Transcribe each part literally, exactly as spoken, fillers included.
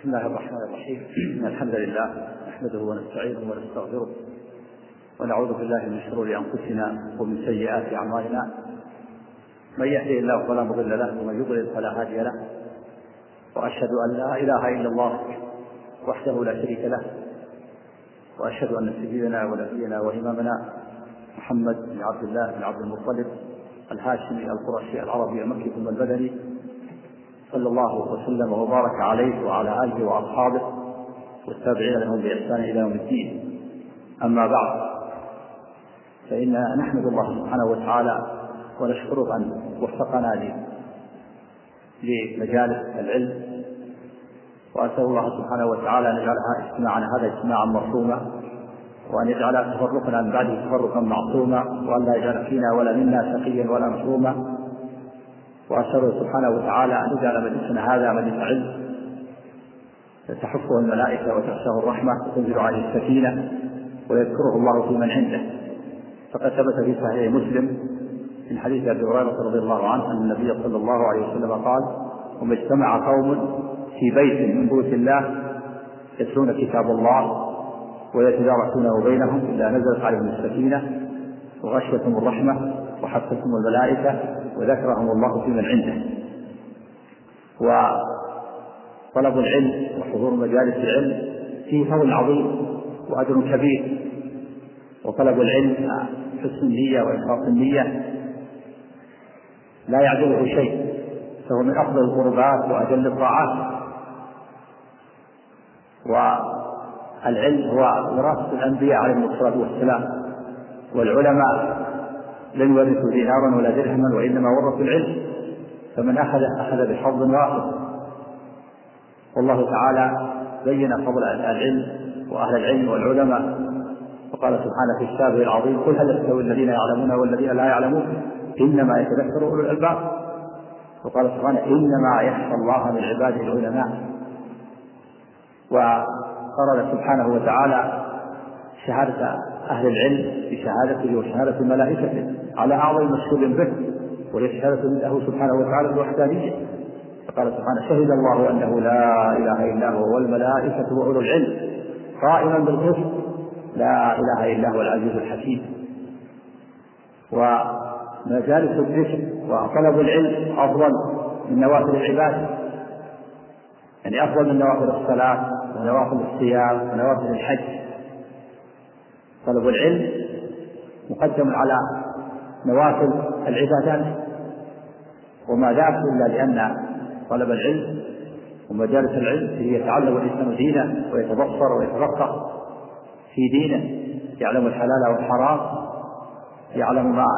بسم الله الرحمن الرحيم. الحمد لله نحمده ونستعينه ونستغفره ونعوذ بالله من شرور أنفسنا ومن سيئات أعمالنا، من يهده الله فلا مضل له ومن يضلل فلا هادي له، وأشهد أن لا إله إلا الله وحده لا شريك له، وأشهد أن سيدنا ونبينا وإمامنا محمد بن عبد الله بن عبد المطلب الهاشمي القرشي العربي المكي ثم البدني صلى الله وسلم وبارك عليه وعلى آله وأصحابه والتابعين لهم بإحسان إلى يوم الدين. أما بعد، فإن نحمد الله سبحانه وتعالى ونشكره أن وفقنا لمجالس العلم، وأسأل الله سبحانه وتعالى أن يجعل اجتماعنا هذا اجتماعا مرحوما، وأن يجعل تفرقنا من بعده تفرقا معصوما، وأن لا يجعل فينا ولا منا شقيا ولا محروما. وأسأله سبحانه وتعالى أن يجعل مجلسنا هذا مجلس علم تحفه الملائكة وتغشاه الرحمة وتنزل عليه السكينة ويذكره الله في من عنده. فقد ثبت في صحيح مسلم من حديث أبي هريرة رضي الله عنه أن النبي صلى الله عليه وسلم قال: وما اجتمع قوم في بيت من بيوت الله يتلون كتاب الله ويتدارسونه بينهم إلا نزلت عليهم السكينة وغشيتهم الرحمة وحفتهم الملائكة وذكرهم الله في من عنده. وطلب العلم وحضور مجالس العلم فيه فضل عظيم وأجر كبير، وطلب العلم حسن النية وإخلاص النية لا يعجبه شيء، فهو من أفضل القربات وأجل الطاعات. والعلم هو وراثة الأنبياء عليهم الصلاة والسلام، والعلماء لن يورثوا دينارا ولا درهما وإنما ورثوا العلم، فمن أخذ أخذ بحظ وافر. والله تعالى بين فضل العلم وأهل العلم والعلماء، وقال سبحانه في كتابه العظيم: قل هل يستوي الذين يعلمون والذين لا يعلمون إنما يتذكر أولو الألباب. وقال سبحانه: إنما يخشى الله من عباده العلماء. وقرر سبحانه وتعالى شهادة أهل العلم بشهادته وشهادة الملائكة على أعظم مشهود به، وهي شهادة له سبحانه وتعالى بالوحدانية. فقال سبحانه: شهد الله أنه لا إله إلا هو والملائكة وأولو العلم قائما بالقسط لا إله إلا هو العزيز الحكيم. ومجالس الذكر وطلب العلم أفضل من نوافل العبادة، يعني أفضل من نوافل الصلاة ونوافل الصيام ونوافل الحج. طلب العلم مقدم على نوافل العبادات، وما ذاك إلا لأن طلب العلم ومجالس العلم هي يتعلم الإنسان دينه ويتبصر ويتفقه في دينه، يعلم الحلال والحرام، يعلم ما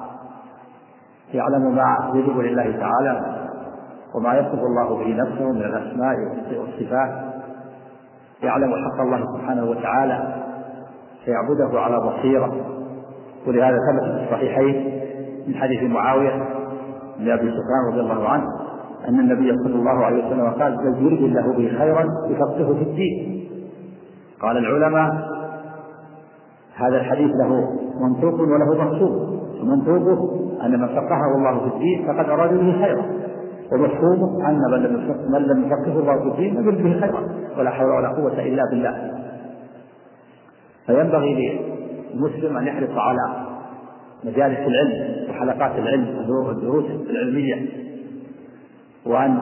يعلم ما يجب لله تعالى وما يصف الله به نفسه من الأسماء والصفات، يعلم حق الله سبحانه وتعالى فيعبده على بصيرة. ولهذا ثبت في الصحيحين من حديث معاوية بن أبي سفيان رضي الله عنه أن النبي صلى الله عليه وسلم قال: من يرد الله به خيرا يفقهه في الدين. قال العلماء: هذا الحديث له منطوق وله مقصود، ومنطوقه أن من فقهه الله في الدين فقد أراد به خيرا، ومفهومه أن من لم يفقهه الله في الدين لم يرد به خيرا، ولا حول ولا قوة إلا بالله. فينبغي للمسلم أن يحرص على مجالس العلم وحلقات العلم والدروس العلمية، وأن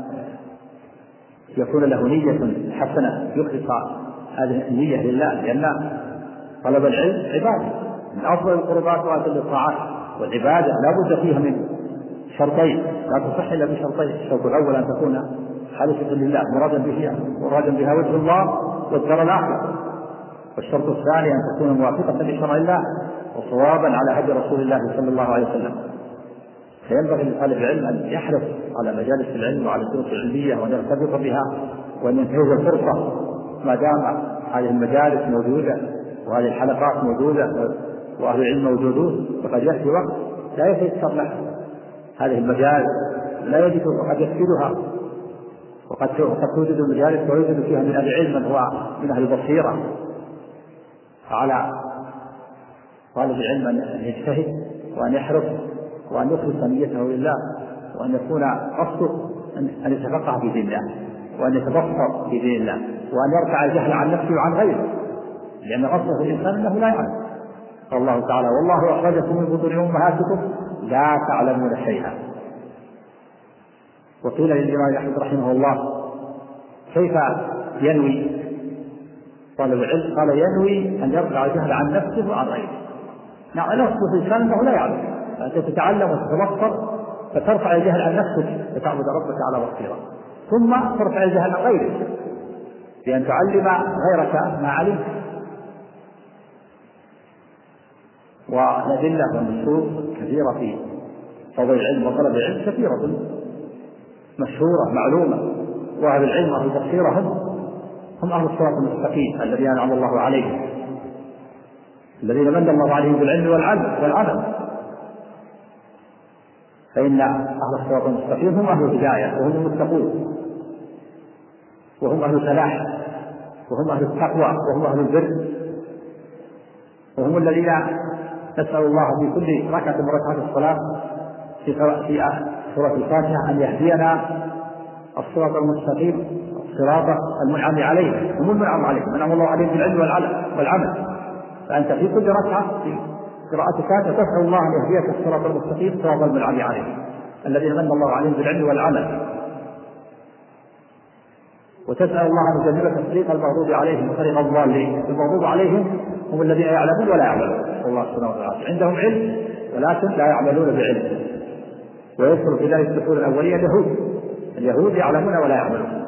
يكون له نية حسنة يخلص هذه النية لله، لأن طلب العلم عبادة من أفضل القربات وأجل الطاعات. والعبادة لا بد فيها من شرطين، لا تصح إلا بشرطين: الشرط الأول أن تكون خالصة لله مرادا بها مرادا بها وجه الله والدار الآخرة، والشرط الثاني أن تكون موافقة لشرع الله وصوابا على هدي رسول الله صلى الله عليه وسلم. فينبغي لطالب العلم أن يحرص على مجالس العلم وعلى الدروس العلمية وأن يرتبط بها وأن ينتهز الفرصة ما دام هذه المجالس موجودة وهذه الحلقات موجودة وأهل العلم موجودون. فقد يأتي وقت لا يتيسر له هذه المجالس، لا يجد وقد يفسدها، وقد توجد المجالس ويوجد فيها من أهل العلم من هو من أهل البصيرة. فعلى طالب العلم أن يجتهد وأن يحرص وأن يخلص نيته لله، وأن يكون قصده أن يتفقه في دين الله وأن يتبصر في دين الله، وأن يرفع الجهل عن نفسه وعن غيره، لأن أصله الإنسان أنه لا يعلم. قال الله تعالى: والله أخرجكم من بطون أمهاتكم لا تعلمون شيئا. وقيل للإمام أحمد رحمه الله: كيف ينوي طالب العلم؟ قال: ينوي أن يرفع الجهل عن نفسه وعن غيره. نعم، نفسه الإنسان أنه لا يعلم، فأنت تتعلم وتتبصر فترفع الجهل عن نفسك فتعبد ربك على بصيرة، ثم ترفع الجهل عن غيرك بأن تعلم غيرك ما علمت. والأدلة والنصوص كثيرة في فضل العلم وطلب العلم، كثيرة مشهورة معلومة. وأهل العلم أهل البصيرة هم هم أهل الصراط المستقيم الذين أنعم الله عليهم، الذين من الله عليهم بالعلم والعمل. فإن أهل الصراط المستقيم هم أهل الهداية وهم المتقون وهم أهل الفلاح وهم أهل التقوى وهم أهل البر، وهم الذين نسأل الله في كل ركعة من ركعات الصلاة في سورة الفاتحة أن يهدينا الصراط المستقيم، الصراط المنعم عليهم. هم المنعم عليهم، أنعم الله عليهم بالعلم والعمل. فأنت في كل ركعة في قراءتك تسأل الله أن يهديك الصراط المستقيم، صراط المنعم عليهم الذين من الله عليهم بالعلم والعمل، وتسأل الله أن يجنبك طريق المغضوب عليهم وطريق الضالين. المغضوب عليهم هم الذين يعلمون ولا يعملون، الله سبحانه وتعالى عندهم علم ولكن لا يعملون بعلم. ويذكر في ذلك الدخول الأولية اليهود اليهود يعلمون ولا يعملون.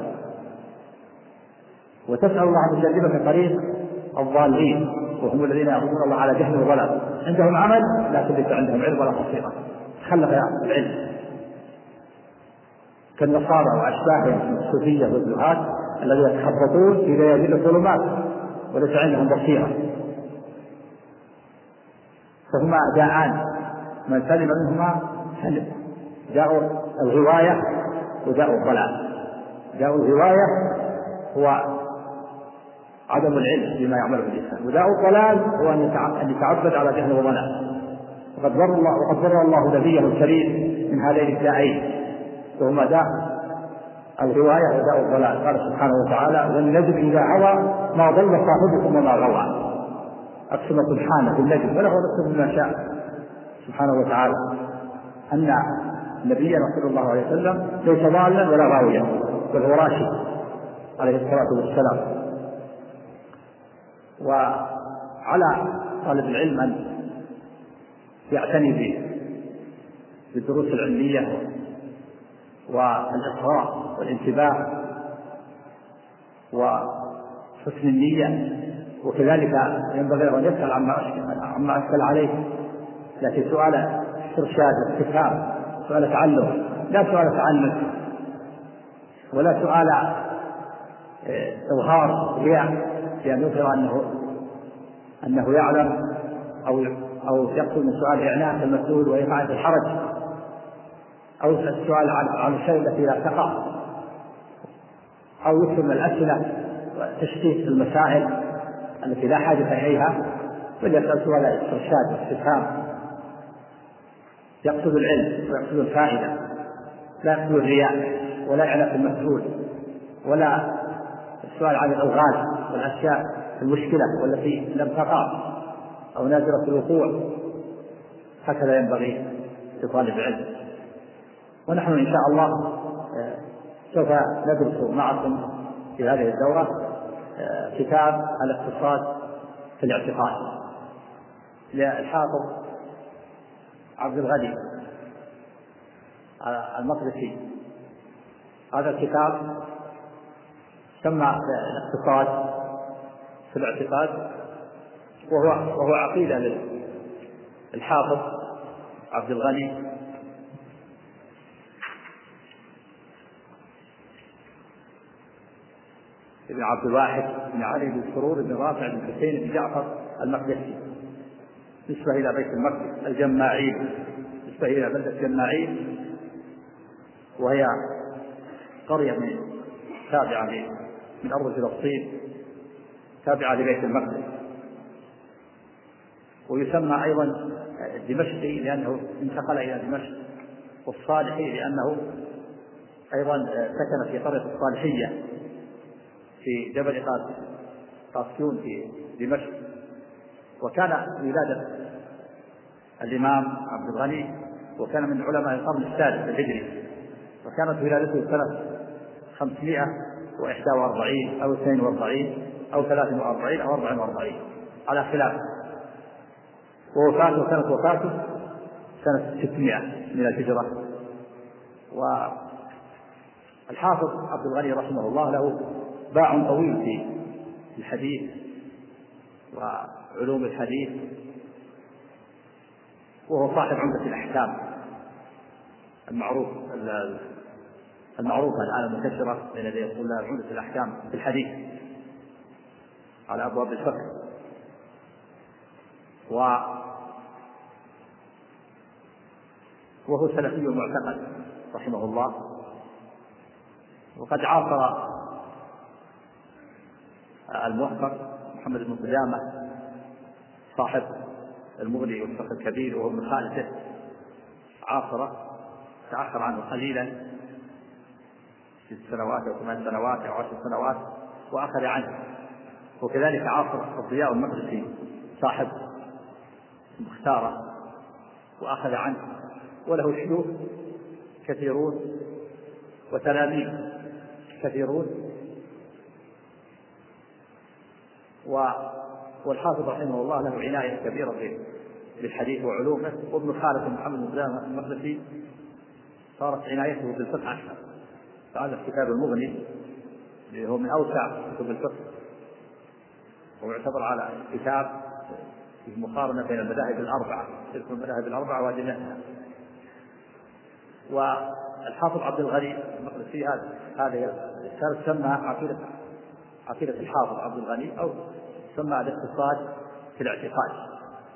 وتسأل الله أن يجنبك طريق الضالين وهم الذين يعبدون الله على جهل وضلال، عندهم عمل لكن ليس عندهم علم ولا بصيرة، تخلف العلم كالنصارى وأشباههم الصوفية والزهاد الذين يتخبطون في ليالي الظلمات وليس عندهم بصيرة. فهما داعان، من سلم منهما سلم. داء الغواية وداء الضلال. داء الغواية هو عدم العلم بما يعمله الإنسان، وداء الضلال هو أن يتعبد على جهل وضلال. وقد بر الله وقد بر الله نبيه الكريم من هذين الداعين، وهما داء الغواية وداء الضلال. قال سبحانه وتعالى: والنجم إذا هوى ما ضل صاحبكم وما غوى. أقسم سبحانه بالنجم وله نفسه بما شاء سبحانه وتعالى أن نبينا صلى الله عليه وسلم ليس ضالا ولا غاويا، بل هو راشد عليه الصلاة والسلام. وعلى طالب العلم أن يعتني به بالدروس العلمية والإصغاء والانتباه وحسن النية، وكذلك ينبغي أن يسأل عما عما أشكل عليه، لكن سؤال استرشاد واستفهام، سؤال تعلم لا سؤال تعنت، ولا سؤال إظهار رياء بأن يظهر أنه أنه يعلم أو أو يقصد من سؤال إعناء المسؤول وإيقاع الحرج، أو السؤال عن الشيء التي لا تقع، أو يكثر من الأسئلة وتشتيت المسائل التي لا حاجة إليها، بل يسأل سؤال استرشاد واستفهام يقصد العلم ويقصد الفائدة، لا يقصد الرياء ولا إعناء المسؤول ولا السؤال عن الألغاز والأشياء المشكلة والتي لم تقع أو نادرة الوقوع. هكذا ينبغي لطالب العلم. ونحن إن شاء الله سوف ندرس معكم في هذه الدورة كتاب الاقتصاد في الاعتقاد للحافظ عبد الغني المقدسي. هذا الكتاب سمى الاقتصاد في الاعتقاد، وهو وهو عقيدة للحافظ عبد الغني بن عبد الواحد بن علي بن سرور بن رافع بن حسين بن جعفر المقدسي، نسبة إلى بيت المقدس الجماعين، نسبة إلى بلدة الجماعين، وهي قرية من تابعة من أرض فلسطين تابعة لبيت المقدس. ويسمى أيضا الدمشقي لأنه انتقل إلى دمشق، والصالحي لأنه أيضا سكن في قرية الصالحية في جبل قاسيون في دمشق. وكان ولادة الإمام عبد الغني وكان من علماء القرن السادس الهجري، وكانت ولادته سنة خمسمائة وإحدى وأربعين أو اثنين وأربعين أو ثلاث وأربعين أو أربع وأربعين على خلاف، ووفاته كانت وفاته سنة ستمائة من الهجرة. والحافظ عبد الغني رحمه الله له باع طويل في الحديث وعلوم الحديث، وهو صاحب عمدة الأحكام المعروف المعروفة الآن المنتشرة بين يدي الطلاب، عمدة الأحكام في الحديث على أبواب الفقه. وهو سلفي معتقد رحمه الله، وقد عاصر الموفق محمد بن قدامة صاحب المغني والفقه الكبير وهو من خالته، عاصره تأخر عنه قليلا ست سنوات أو ثمان سنوات أو عشر سنوات وأخذ عنه. وكذلك عاصر الضياء المقدسي صاحب مختارة وأخذ عنه، وله شيوخ كثيرون وتلاميذ كثيرون. والحافظ رحمه الله له عناية كبيرة بالحديث وعلومه، وابن خالد محمد بن قدامة المقدسي صارت عنايته بالفقه أكثر. فهذا الكتاب المغني اللي هو من أوسع كتب الفقه، ويعتبر على كتاب في مقارنة بين المذاهب الأربعة، تلك المذاهب الأربعة وأدلتها. والحافظ عبد الغني المقدسي هذا هذا الكتاب سمى عقيدة عقيدة الحافظ عبد الغني، أو سمى الاقتصاد في الاعتقاد،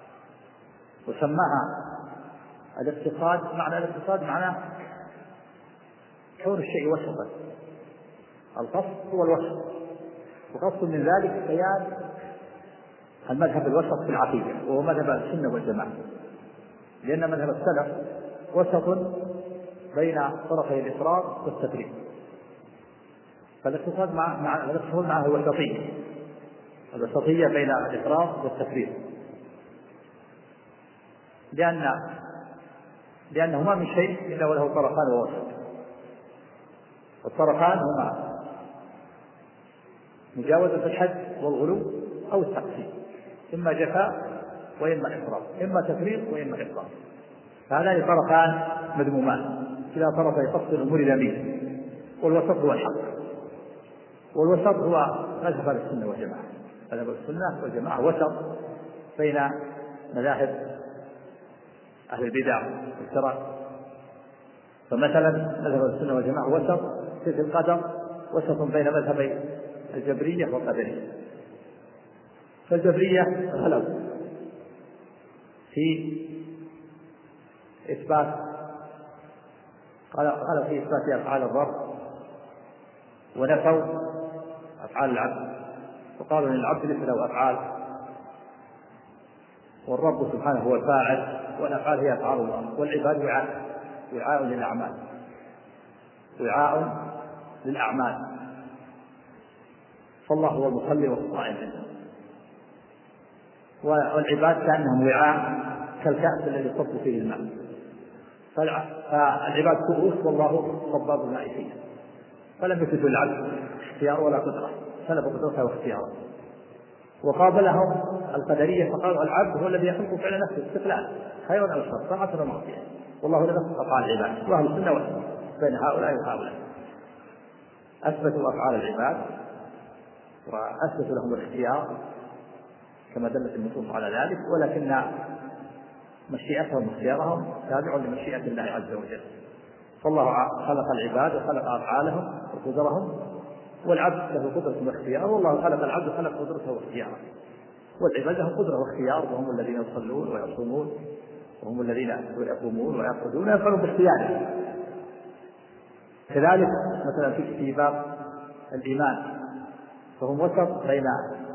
وسماها الاقتصاد. معنى الاقتصاد معناه كون الشيء وسطا، القصد هو الوسط، وقصد من ذلك بيان المذهب الوسط في العقيدة، وهو مذهب السنة والجماعة، لأن مذهب السلف وسط بين طرفي الإفراط والتفريط. فالاقتصاد مع مع الاقتصاد معه الوسطية، الوسطية بين الإفراط والتفريط، لأن لأنه ما من شيء إلا وله طرفان ووسط، والطرفان هما مجاوزة الحد والغلو أو التقسيم، إما جفاء وإما إفراط، إما تفريط وإما إفراط. فهذان طرفان مذمومان كلا طرفي قصد الأمور ذميم، والوسط هو الحق، والوسط هو مذهب السنة والجماعة. مذهب السنة والجماعة وسط بين مذاهب أهل البدع والفرق. فمثلا مذهب السنة والجماعة وسط في القدر، وسط بين مذهبي الجبرية والقدرية. فالجبرية غلوا في إثبات قال قال في إثبات أفعال الرب، ونفوا أفعال العبد، وقالوا أن العبد ليس له أفعال، والرب سبحانه هو الفاعل، والأفعال هي أفعال الله، والعباد وعاء وعاء للأعمال وعاء للأعمال فالله هو المصلي والصائم عنده، والعباد كأنهم وعاء كالكأس الذي يصب فيه الماء، فالعباد كؤوس والله صباب الماء فيه. فلم يفيدوا العبد اختيار ولا قدرة، سلب قدرته واختياره. وقابلهم القدرية فقالوا العبد هو الذي يخلق فعل نفسه استقلال، خير أو شر، طاعة أو معصية، والله لم يخلق أفعال العباد. وأهل السنة والجماعة بين هؤلاء وهؤلاء أثبتوا أفعال العباد وأثبتوا لهم الاختيار كما دلت النصوص على ذلك، ولكن مشيئتهم واختيارهم تابع لمشيئة الله عز وجل. فالله خلق العباد وخلق أفعالهم وقدرهم، والعبد له قدرة واختيار، والله خلق العبد وخلق قدرته واختياره، والعباد لهم قدرة واختيار، وهم الذين يصلون ويصومون، وهم الذين يقومون ويرقدون يفعلون باختيارهم. كذلك مثلا في باب الإيمان فهم وسط بين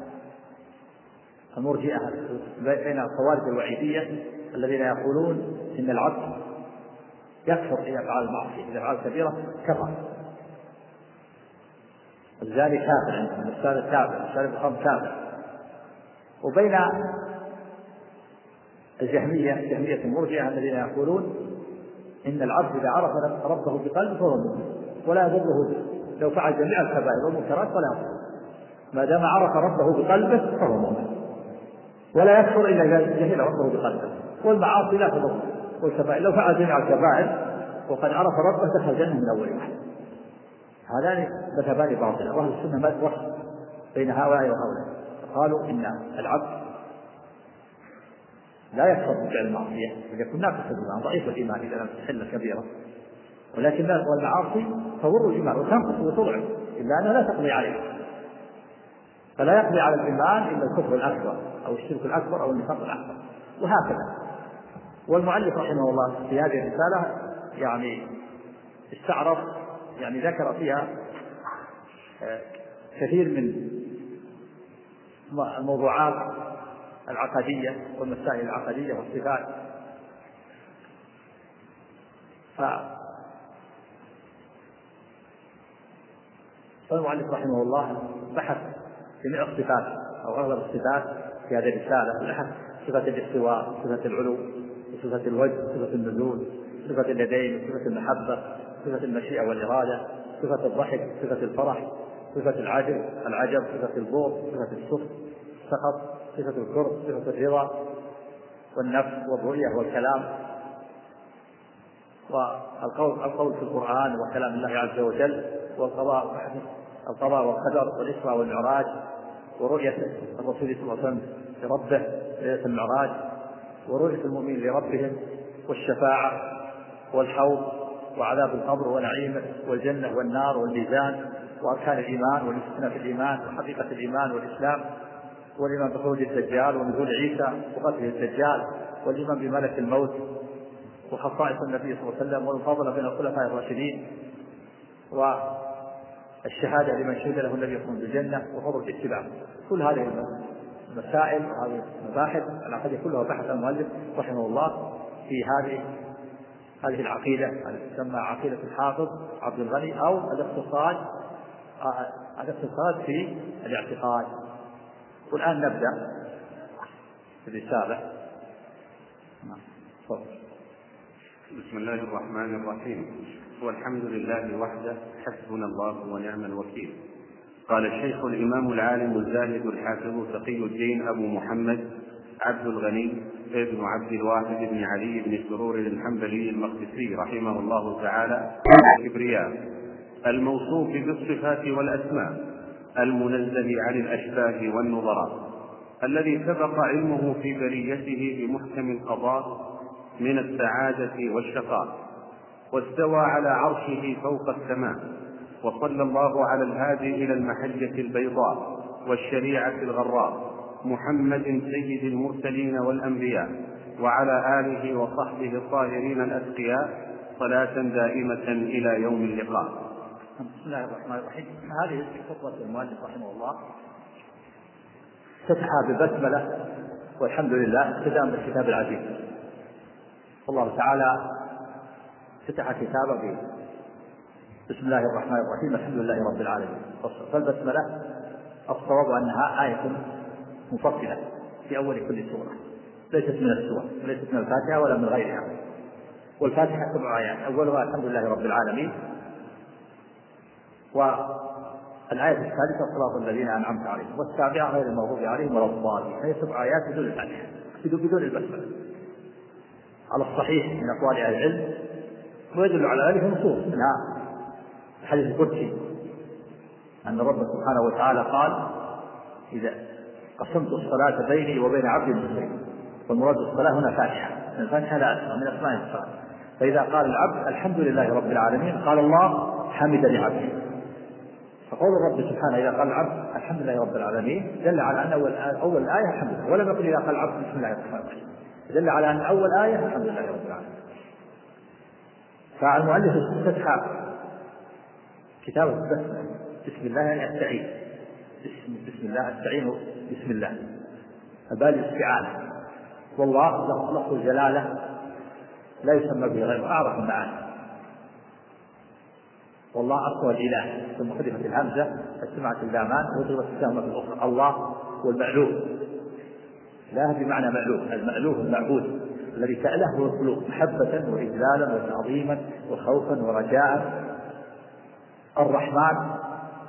المرجئة بين الخوارج الوعيدية الذين يقولون إن العبد يكفر إذا فعل المعصية، إذا فعل كبيرة كفر، الزاني كافر عندهم، السارق كافر، الشارب الخمر كافر. وبين الجهمية جهمية المرجئة الذين يقولون إن العبد إذا عرف ربه بقلبه فهو مؤمن ولا يضره لو فعل جميع الكبائر والمنكرات ولا يضره، ما دام عرف ربه بقلبه فهو مؤمن، ولا يكفر إلا إذا جهل ربه بقلبه. والمعاصي لا تضر، والكبائر لو فعل جميع الكبائر وقد عرف ربه دخل الجنة من أول واحد. هذان مذهبان باطلة، وأهل السنة ما توفق بين هؤلاء وهؤلاء، قالوا إن العبد لا يكفر بفعل المعصية إذا يكون ناقص الإيمان ضعيف الإيمان إذا لم تحل الكبيرة، ولكن والمعاصي تضر الإيمان وتنقص وتضعف إلا أنها لا تقضي عليه، فلا يقضي على الإيمان إلا الكفر الأكبر أو الشرك الأكبر أو النفاق الأكبر، وهكذا. والمؤلف رحمه الله في هذه الرسالة يعني استعرض يعني ذكر فيها كثير من الموضوعات العقدية والمسائل العقدية والصفات. فالمؤلف رحمه الله بحث جميع الصفات أو أغلب الصفات في هذه الرسالة، بحث صفة الاستواء، صفة العلو، صفة الوجه، صفة النزول، صفة اليدين، صفة المحبة، صفة المشيئة والإرادة، صفة الضحك، صفة الفرح، صفة العجب العجب، صفة البغض، صفة السخط سخط، صفة الكره، صفة الرضا والنفس والرؤية والكلام، والقول القول في القرآن وكلام الله عز وجل، والقضاء القضاء والقدر والإسراء والمعراج، ورؤية الرسول صلى الله عليه وسلم لربه ليلة المعراج، ورؤية المؤمنين لربهم، والشفاعة والحوض وعذاب القبر ونعيمه والجنة والنار والميزان وأركان الإيمان والاستثناء في الإيمان وحقيقة الإيمان والإسلام، والإيمان بخروج الدجال ونزول عيسى وقتله الدجال، والإيمان بملك الموت وخصائص النبي صلى الله عليه وسلم والفضل بين الخلفاء الراشدين، والشهادة لمن شهد له النبي صلى الله عليه وسلم بالجنة وفضل الاتباع. كل هذه المسائل وهذه المباحث العقدية كلها بحث المؤلف رحمه الله في هذه هذه العقيدة التي تسمى عقيدة الحافظ عبد الغني أو الاقتصاد الاقتصاد في الاعتقاد. والآن نبدأ في الرسالة. بسم الله الرحمن الرحيم، والحمد لله وحده حسبنا الله ونعم الوكيل. قال الشيخ الإمام العالم الزاهد الحافظ تقي الدين أبو محمد عبد الغني ابن عبد الواحد بن علي بن سرور الحنبلي المقدسي رحمه الله تعالى الكبرياء الموصوف بالصفات والأسماء المنزه عن الأشباه والنظراء، الذي سبق علمه في بريته بمحكم القضاء من السعادة والشقاء، واستوى على عرشه فوق السماء، وصلى الله على الهادي إلى المحجة البيضاء والشريعة الغراء محمد سيد المرسلين والأنبياء، وعلى آله وصحبه الطاهرين الأتقياء صلاة دائمة إلى يوم اللقاء. بسم الله الرحمن الرحيم. هذه خطوة المؤلف رحمه الله فتحها ببسملة والحمد لله ابتداء بالكتاب العزيز. الله تعالى فتح كتابه بسم الله الرحمن الرحيم الحمد لله رب العالمين. فالبسملة الصواب أنها آية مفصلة في أول كل سورة، ليست من السور وليست من الفاتحة ولا من غيرها. والفاتحة سبع آيات، أولها الحمد لله رب العالمين، والآية الثالثة صراط الذين أنعمت عليهم، والسابعة غير المغضوب عليهم ولا الضالين. هي سبع آيات بدون الفاتحة بدون البسملة على الصحيح من أقوال أهل العلم، ويدل على ذلك نصوص منها الحديث القدسي أن رب سبحانه وتعالى قال إذا قسمت الصلاة بيني وبين عبدي نصفين، والمراد الصلاة هنا فاتحة، الفاتحة لا أسمى من أسماء الصلاة. فإذا قال العبد الحمد لله رب العالمين قال الله حمد لعبده. فقول الرب سبحانه إذا قال العبد الحمد لله رب العالمين دل على أن أول آية, أول آية الحمد لله، ولم يقل إذا قال العبد بسم الله الرحمن الرحيم، دل على أن أول آية الحمد لله رب العالمين. فالمؤلف استفتح كتابه بسم بسم الله يعني أستعين، بسم, بسم الله أستعين بسم الله، الباب الاستعانة، والله لفظ الجلالة لا يسمى به غيره أعرف المعاني. والله أقوى الإله ثم حذفت الهمزة فاجتمعت اللامان وضربت السهمة في الأخرى. الله والمألوه، لا بمعنى مألوه، المألوه المعبود الذي سأله هو القلوب محبة وإجلالا وتعظيما وخوفا ورجاء. الرحمن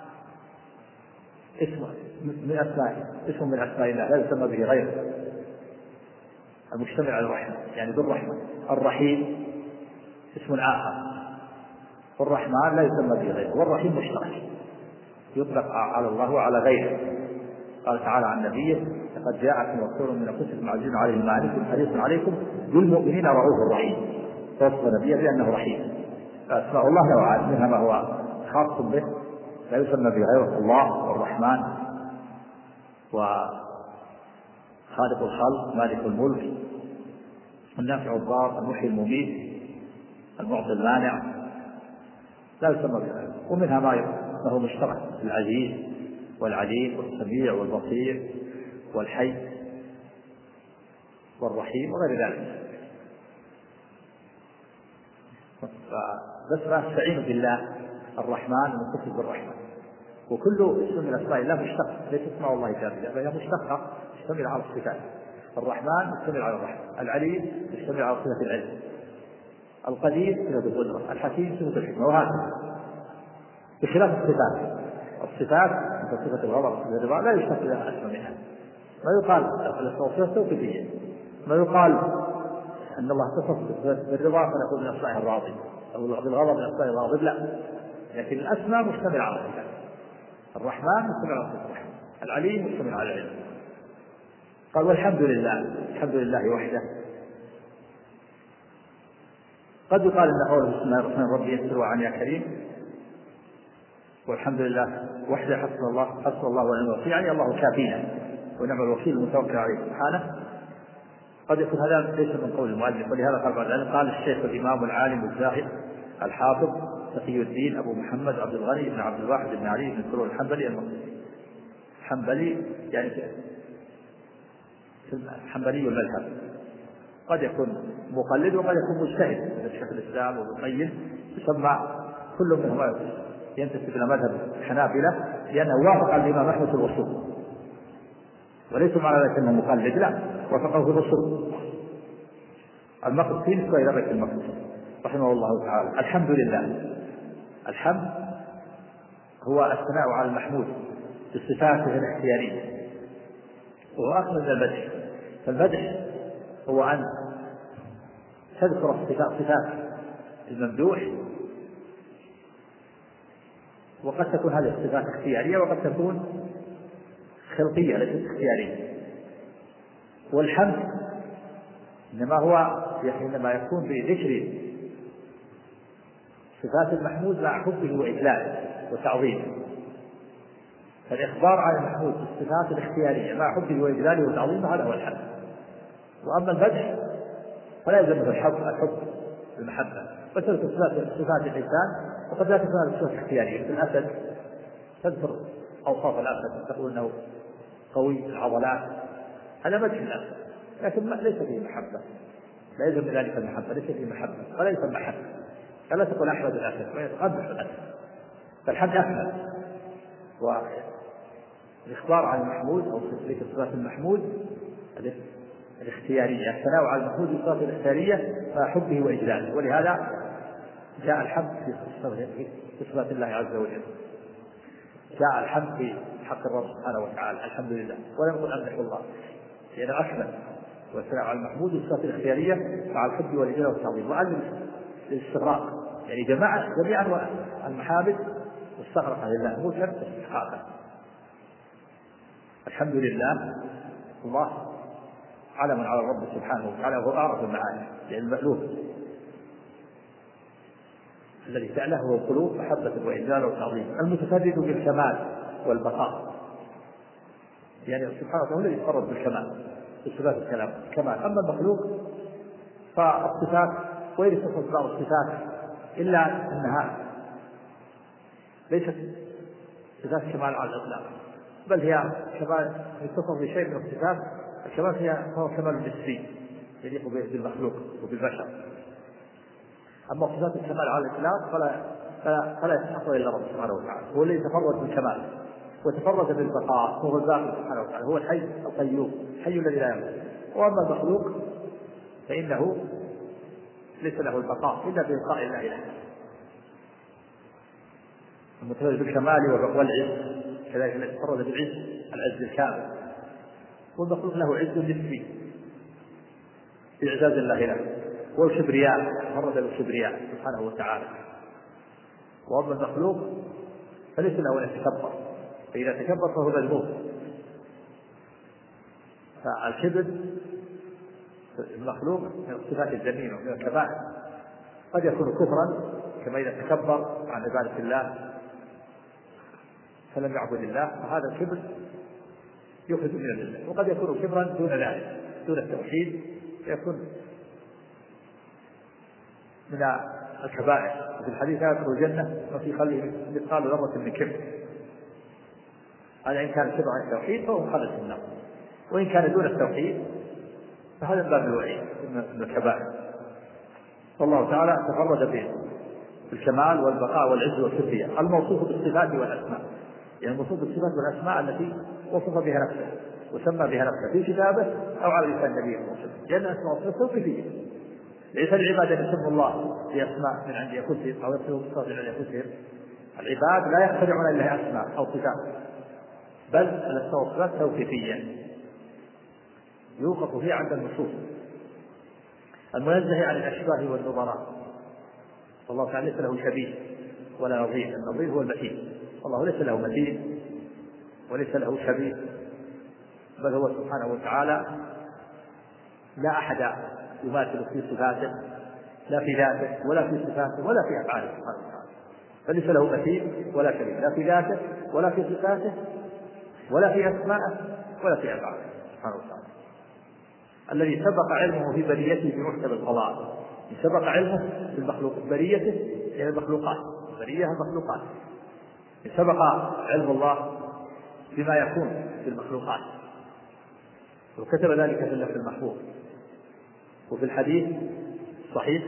اسم من أسماء اسم من أسماء الله لا يسمى به غيره، المجتمع على الرحمة يعني بالرحمة. الرحيم اسم آخر، والرحمن لا يسمى به غيره، والرحيم مشترك يطلق على الله وعلى غيره. قال تعالى عن نبيه لقد جاءكم رسول من انفسكم عزيز عليه ما عنتم حريص عليكم بالمؤمنين رؤوف رحيم. فوصف نبيه بانه رحيم. فاسماء الله نوعان، منها ما هو خاص به لا يسمى به غيره، الله والرحمن وخالق الخلق مالك الملك النافع الضار المحيي المميت المعطي المانع لا يسمى به غيره. ومنها ما هو مشترك العزيز والعليم والسميع والبصير والحي والرحيم وغير ذلك. بس ما استعين بالله الرحمن متصل بالرحمن، وكل اسم من اسماء الله مشتق، ليس اسماء الله كامله بل هي مشتقه تشتمل على الصفات. الرحمن يشتمل على الرحمه، العليم يشتمل على صفه العلم، القدير صفه القدره، الحكيم صفه الحكمه، وهكذا بخلاف الصفات. الصفات مثل صفه الغضب وصفه الرضا لا يشتق لها اسماء منها. ما يقال الصفات توقيفيه، ما يقال ان الله اتصف بالرضا فنقول من اسمائه الراضي او بالغضب من اسمائه الغاضب، لا، لكن الاسماء مشتمله على الصفات. الرحمن مشتمل على صفه الرحمن، العليم مشتمل على العلم. قال والحمد لله، الحمد لله وحده. قد يقال ان قوله بسم الله الرحمن الرحيم ربي يسر وعن يا كريم، والحمد لله وحده حسبنا الله حسبنا الله ونعم الوكيل، يعني الله كافينا ونعم الوكيل المتوكل عليه سبحانه. قد يكون هذا ليس من قول المؤلف، ولهذا قال بعد ذلك قال الشيخ الامام العالم الزاهد الحافظ تقي الدين ابو محمد عبد الغني بن عبد الواحد بن علي بن سرور الحنبلي المقدسي. الحنبلي يعني الحنبلي المذهب، قد يكون مقلد وقد يكون مجتهد مثل شيخ الاسلام وابن القيم، يسمى كل منهم ينتسب الى مذهب الحنابلة لانه وافق الامام احمد في الوصول، وليس معنى ذلك انه مقلد، لا، وافقه في الوصول. المقدسي نسبة الى بيت المقدس رحمه الله تعالى. الحمد لله، الحمد هو الثناء على المحمود بصفاته الاختيارية، وهو أكمل من المدح. فالمدح هو أن تذكر صفات الممدوح، وقد تكون هذه الصفات اختيارية وقد تكون خلقية ليست اختيارية. والحمد إنما هو إنما يكون بذكر صفات المحمود مع حبه وإجلاله وتعظيمه. فالإخبار عن المحمود بالصفات الاختيارية مع حبه وإجلاله وتعظيمه هذا هو الحمد. وأما المدح فلا يلزمه الحب الحب المحبة، وتذكر صفات الإنسان وقد لا تكون هذه الصفات الاختيارية. مثل الأسد تذكر أوصاف الأسد تقول أنه قوي العضلات، هذا مدح الأسد، لكن ليس فيه محبة، لا يلزم ذلك المحبة، ليس فيه محبة ولا يسمى محبة. فلا تقول أحمد الأسد ويتقبح الأسد، فالحمد أكمل. والإخبار عن المحمود أو ذكر صفات المحمود الاختيارية، الثناء على المحمود بالصفات الاختيارية مع حبه وإجلاله، ولهذا جاء الحمد في صفات الله عز وجل، جاء الحمد في حق الرب سبحانه وتعالى الحمد لله، ولم يقل أمدح الله لأنه أكمل. والثناء على المحمود بالصفات الاختيارية مع الحب والإجلال والتعظيم. وأن الاستغراق يعني جماعة جميع المحامد واستغرق لله موتا واستحقاقا. الحمد لله الله علم على الرب سبحانه وتعالى، وهو أعرف المعاني، لأن المألوف الذي سأله هو القلوب محبة وإجلال وتعظيم، المتفرد بالكمال والبقاء، يعني سبحانه وتعالى الذي يتفرد بالكمال بصفات الكلام كمال. أما المخلوق فالصفات وإن تصف بعض الصفات إلا أنها ليست صفات كمال على الإطلاق، بل هي كمال يتصف بشيء من الصفات الكمال، هي هو كمال نسبي يليق بالمخلوق وبالبشر. أما صفات الكمال على الإطلاق فلا فلا, فلا يستحقها إلا رب سبحانه وتعالى، هو الذي تفرد بالكمال وتفرد بالبقاء، هو الباقي سبحانه وتعالى، هو الحي القيوم الحي الذي لا يموت. وأما المخلوق فإنه ليس له البقاء إلا بإبقاء الله له، المتفرد بالكمال والعز كذلك الذي تفرد بالعز العز الكامل، والمخلوق له عز نسبي بإعزاز الله له، والكبرياء تفرد بالكبرياء سبحانه وتعالى. وأما المخلوق فليس له أن يتكبر، فإذا تكبر فهو مذموم. فالكبر المخلوق من الصفات الذميمة من الكبائر، قد يكون كفرا كما إذا تكبر عن عبادة الله فلم يعبد الله، فهذا الكبر يخرج من الملة. وقد يكون كبرا دون ذلك دون التوحيد، يكون من الكبائر. وفي الحديث لا يدخل الجنة وفي قلبه مثقال ذرة من كبر، هذا إن كان كبر عن التوحيد فهو خالد في النار، وإن كان دون التوحيد فهذا باب الوعيد من الكبائر. والله تعالى تفرد بالكمال والبقاء والعز والكبرياء الموصوف بالصفات والأسماء، يعني الموصوف بالصفات والأسماء التي وصف بها نفسه وسمى بها نفسه في كتابه أو على لسان النبي صلى الله عليه وسلم، لأن أسماء وصفات توقيفية، ليس العباد أن يسموا الله بأسماء من عند أنفسهم أو يصفوا بصفات من عند أنفسهم. العباد لا يخترعون إلا أسماء أو صفات، بل الأسماء والصفات توقيفية يوقف فيها عند النصوص المنزه عن الأشباه والنظراء. والله تعالى ليس له شبيه ولا نظير، النظير هو المثيل، والله ليس له مثيل وليس له شبيه، بل هو سبحانه وتعالى لا أحد يماثل في صفاته، لا في ذاته ولا في صفاته ولا في أفعاله سبحانه وتعالى، فليس له مثيل ولا شبيه، لا في ذاته ولا في صفاته ولا في أسمائه ولا في أفعاله سبحانه وتعالى، الذي سبق علمه في بريته بمحكم القضاء، سبق علمه في المخلوق بريته يعني المخلوقات، برية المخلوقات، سبق علم الله بما يكون في المخلوقات وكتب ذلك في اللوح المحفوظ. وفي الحديث الصحيح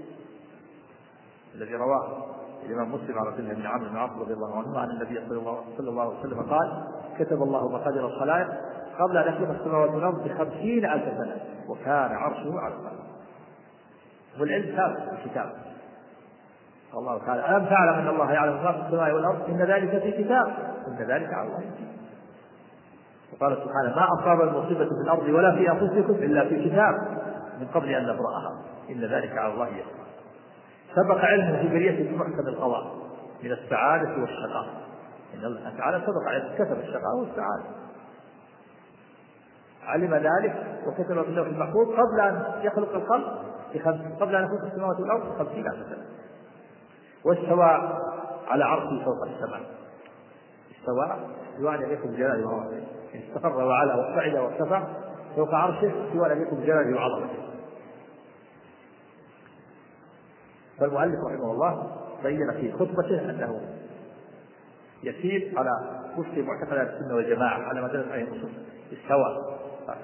الذي رواه الإمام مسلم على سنة بن عمرو بن العاص رضي الله عنه عن النبي صلى الله عليه وسلم قال: كتب الله مقادير الخلائق قبل أن يخلق السماوات والأرض بخمسين ألف سنة وكان عرشه على الماء. والعلم ثابت في الكتاب. الله تعالى: ألم تعلم أن الله يعلم ما في السماء والأرض إن ذلك في كتاب إن ذلك على الله يسير. وقال سبحانه: ما أصاب المصيبة في الأرض ولا في أنفسكم إلا في كتاب من قبل أن نبرأها إن ذلك على الله يسير. سبق علمه في بريته بمحكم القضاء من السعادة والشقاء، إن الله تعالى سبق علمه كتب الشقاء والسعادة، علم ذلك وكتب في اللوح المحفوظ قبل أن يخلق الخلق قبل أن يخلق السماوات والأرض خمسين ألف سنة. واستوى على عرشه فوق السماء، استوى استواء يليق بجلاله وعظمته، استقر وعلى وصعد وارتفع فوق عرشه استواء يليق بجلاله وعظمته. فالمؤلف رحمه الله بين في خطبته أنه يسير على وفق معتقدات السنة والجماعة على مدار هذه النصوص، استوى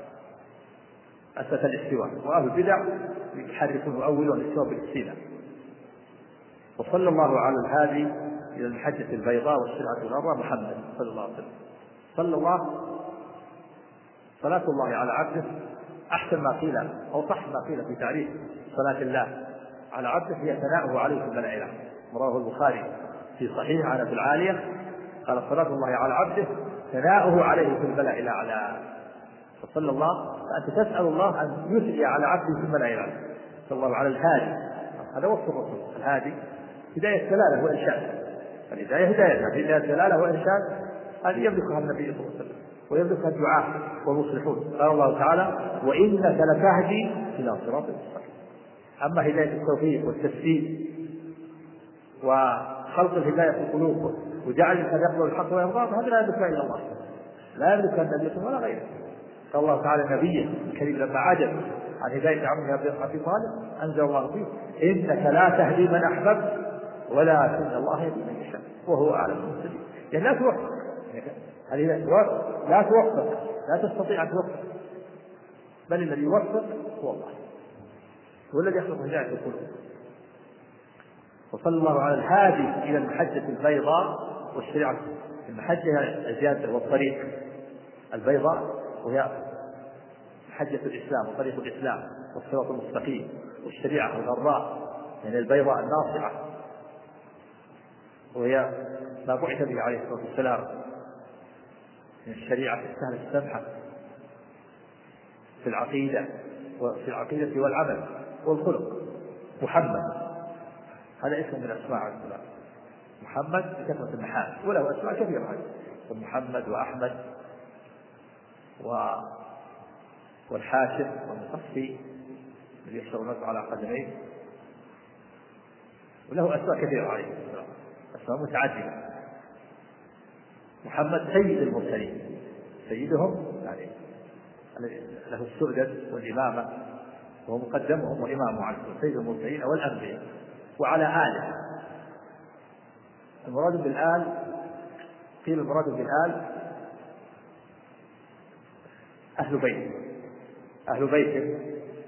أسس الاستواء، وأهل البدع يحرفون ويؤولون الاستواء بالاستيلاء. وصلى الله على الهادي إلى المحجة البيضاء والشرعة الغراء محمد صلى الله عليه وسلم. صلى الله صلاة الله على عبده أحسن ما قيل أو صح ما قيل في تعريف صلاة الله على عبده هي ثناؤه عليه في الملائكة. رواه البخاري في صحيح عن أبي العالية قال: صلاة الله على عبده ثناؤه عليه في الملأ الأعلى. فصلى الله فأنت تسأل الله أن يثني على عبده في الملأ الأعلى. صلى الله على الهادي، هذا وصف الرسول. الهادي هداية دلالة وإرشاد، الهداية هداية هداية دلالة وإرشاد هذه يملكها النبي صلى الله عليه وسلم ويملكها الدعاة والمصلحون. قال الله تعالى: وإنك لتهدي إلى صراط مستقيم. أما هداية التوفيق والتسديد وخلق الهداية في القلوب وجعل الإنسان يقبل الحق ويرضاه هذا لا يملكها إلا الله، لا يملكها النبي ولا غيره. قال الله تعالى نبيه الكريم لما عجب عن هداية عمه أبي طالب أنزل الله فيه: إنك لا تهدي من أحببت ولكن الله يهدي من يشاء وهو أعلم بالمهتدين. يعني لا توفق، هذه لا توفق، لا تستطيع أن توفق، بل الذي يوفق هو الله، هو الذي يخلق هداية القلوب. وصلى الله على الهادي إلى المحجة البيضاء والشريعة. المحجة الزيادة والطريق البيضاء، وهي محجة الإسلام وطريق الإسلام والصراط المستقيم، والشريعة الغراء يعني البيضاء الناصعة، وهي ما بعث به عليه الصلاة والسلام من الشريعة السهلة السمحة في العقيدة وفي العقيدة والعمل والخلق. محمد هذا اسم من أسماء عليه السلام، محمد بكثرة المحامد، وله أسماء كثيرة، محمد وأحمد و... والحاشر والمصفي الذي يحشر الناس على قدميه، وله أسماء كثيرة عليه السلام، أسماء متعددة. محمد سيد المرسلين، سيدهم يعني له السؤدد والإمامة، وهو مقدمهم وإمامهم على سيد المرسلين والأنبياء. وعلى آله، المراد بالآل قيل المراد بالآل أهل بيت، أهل بيت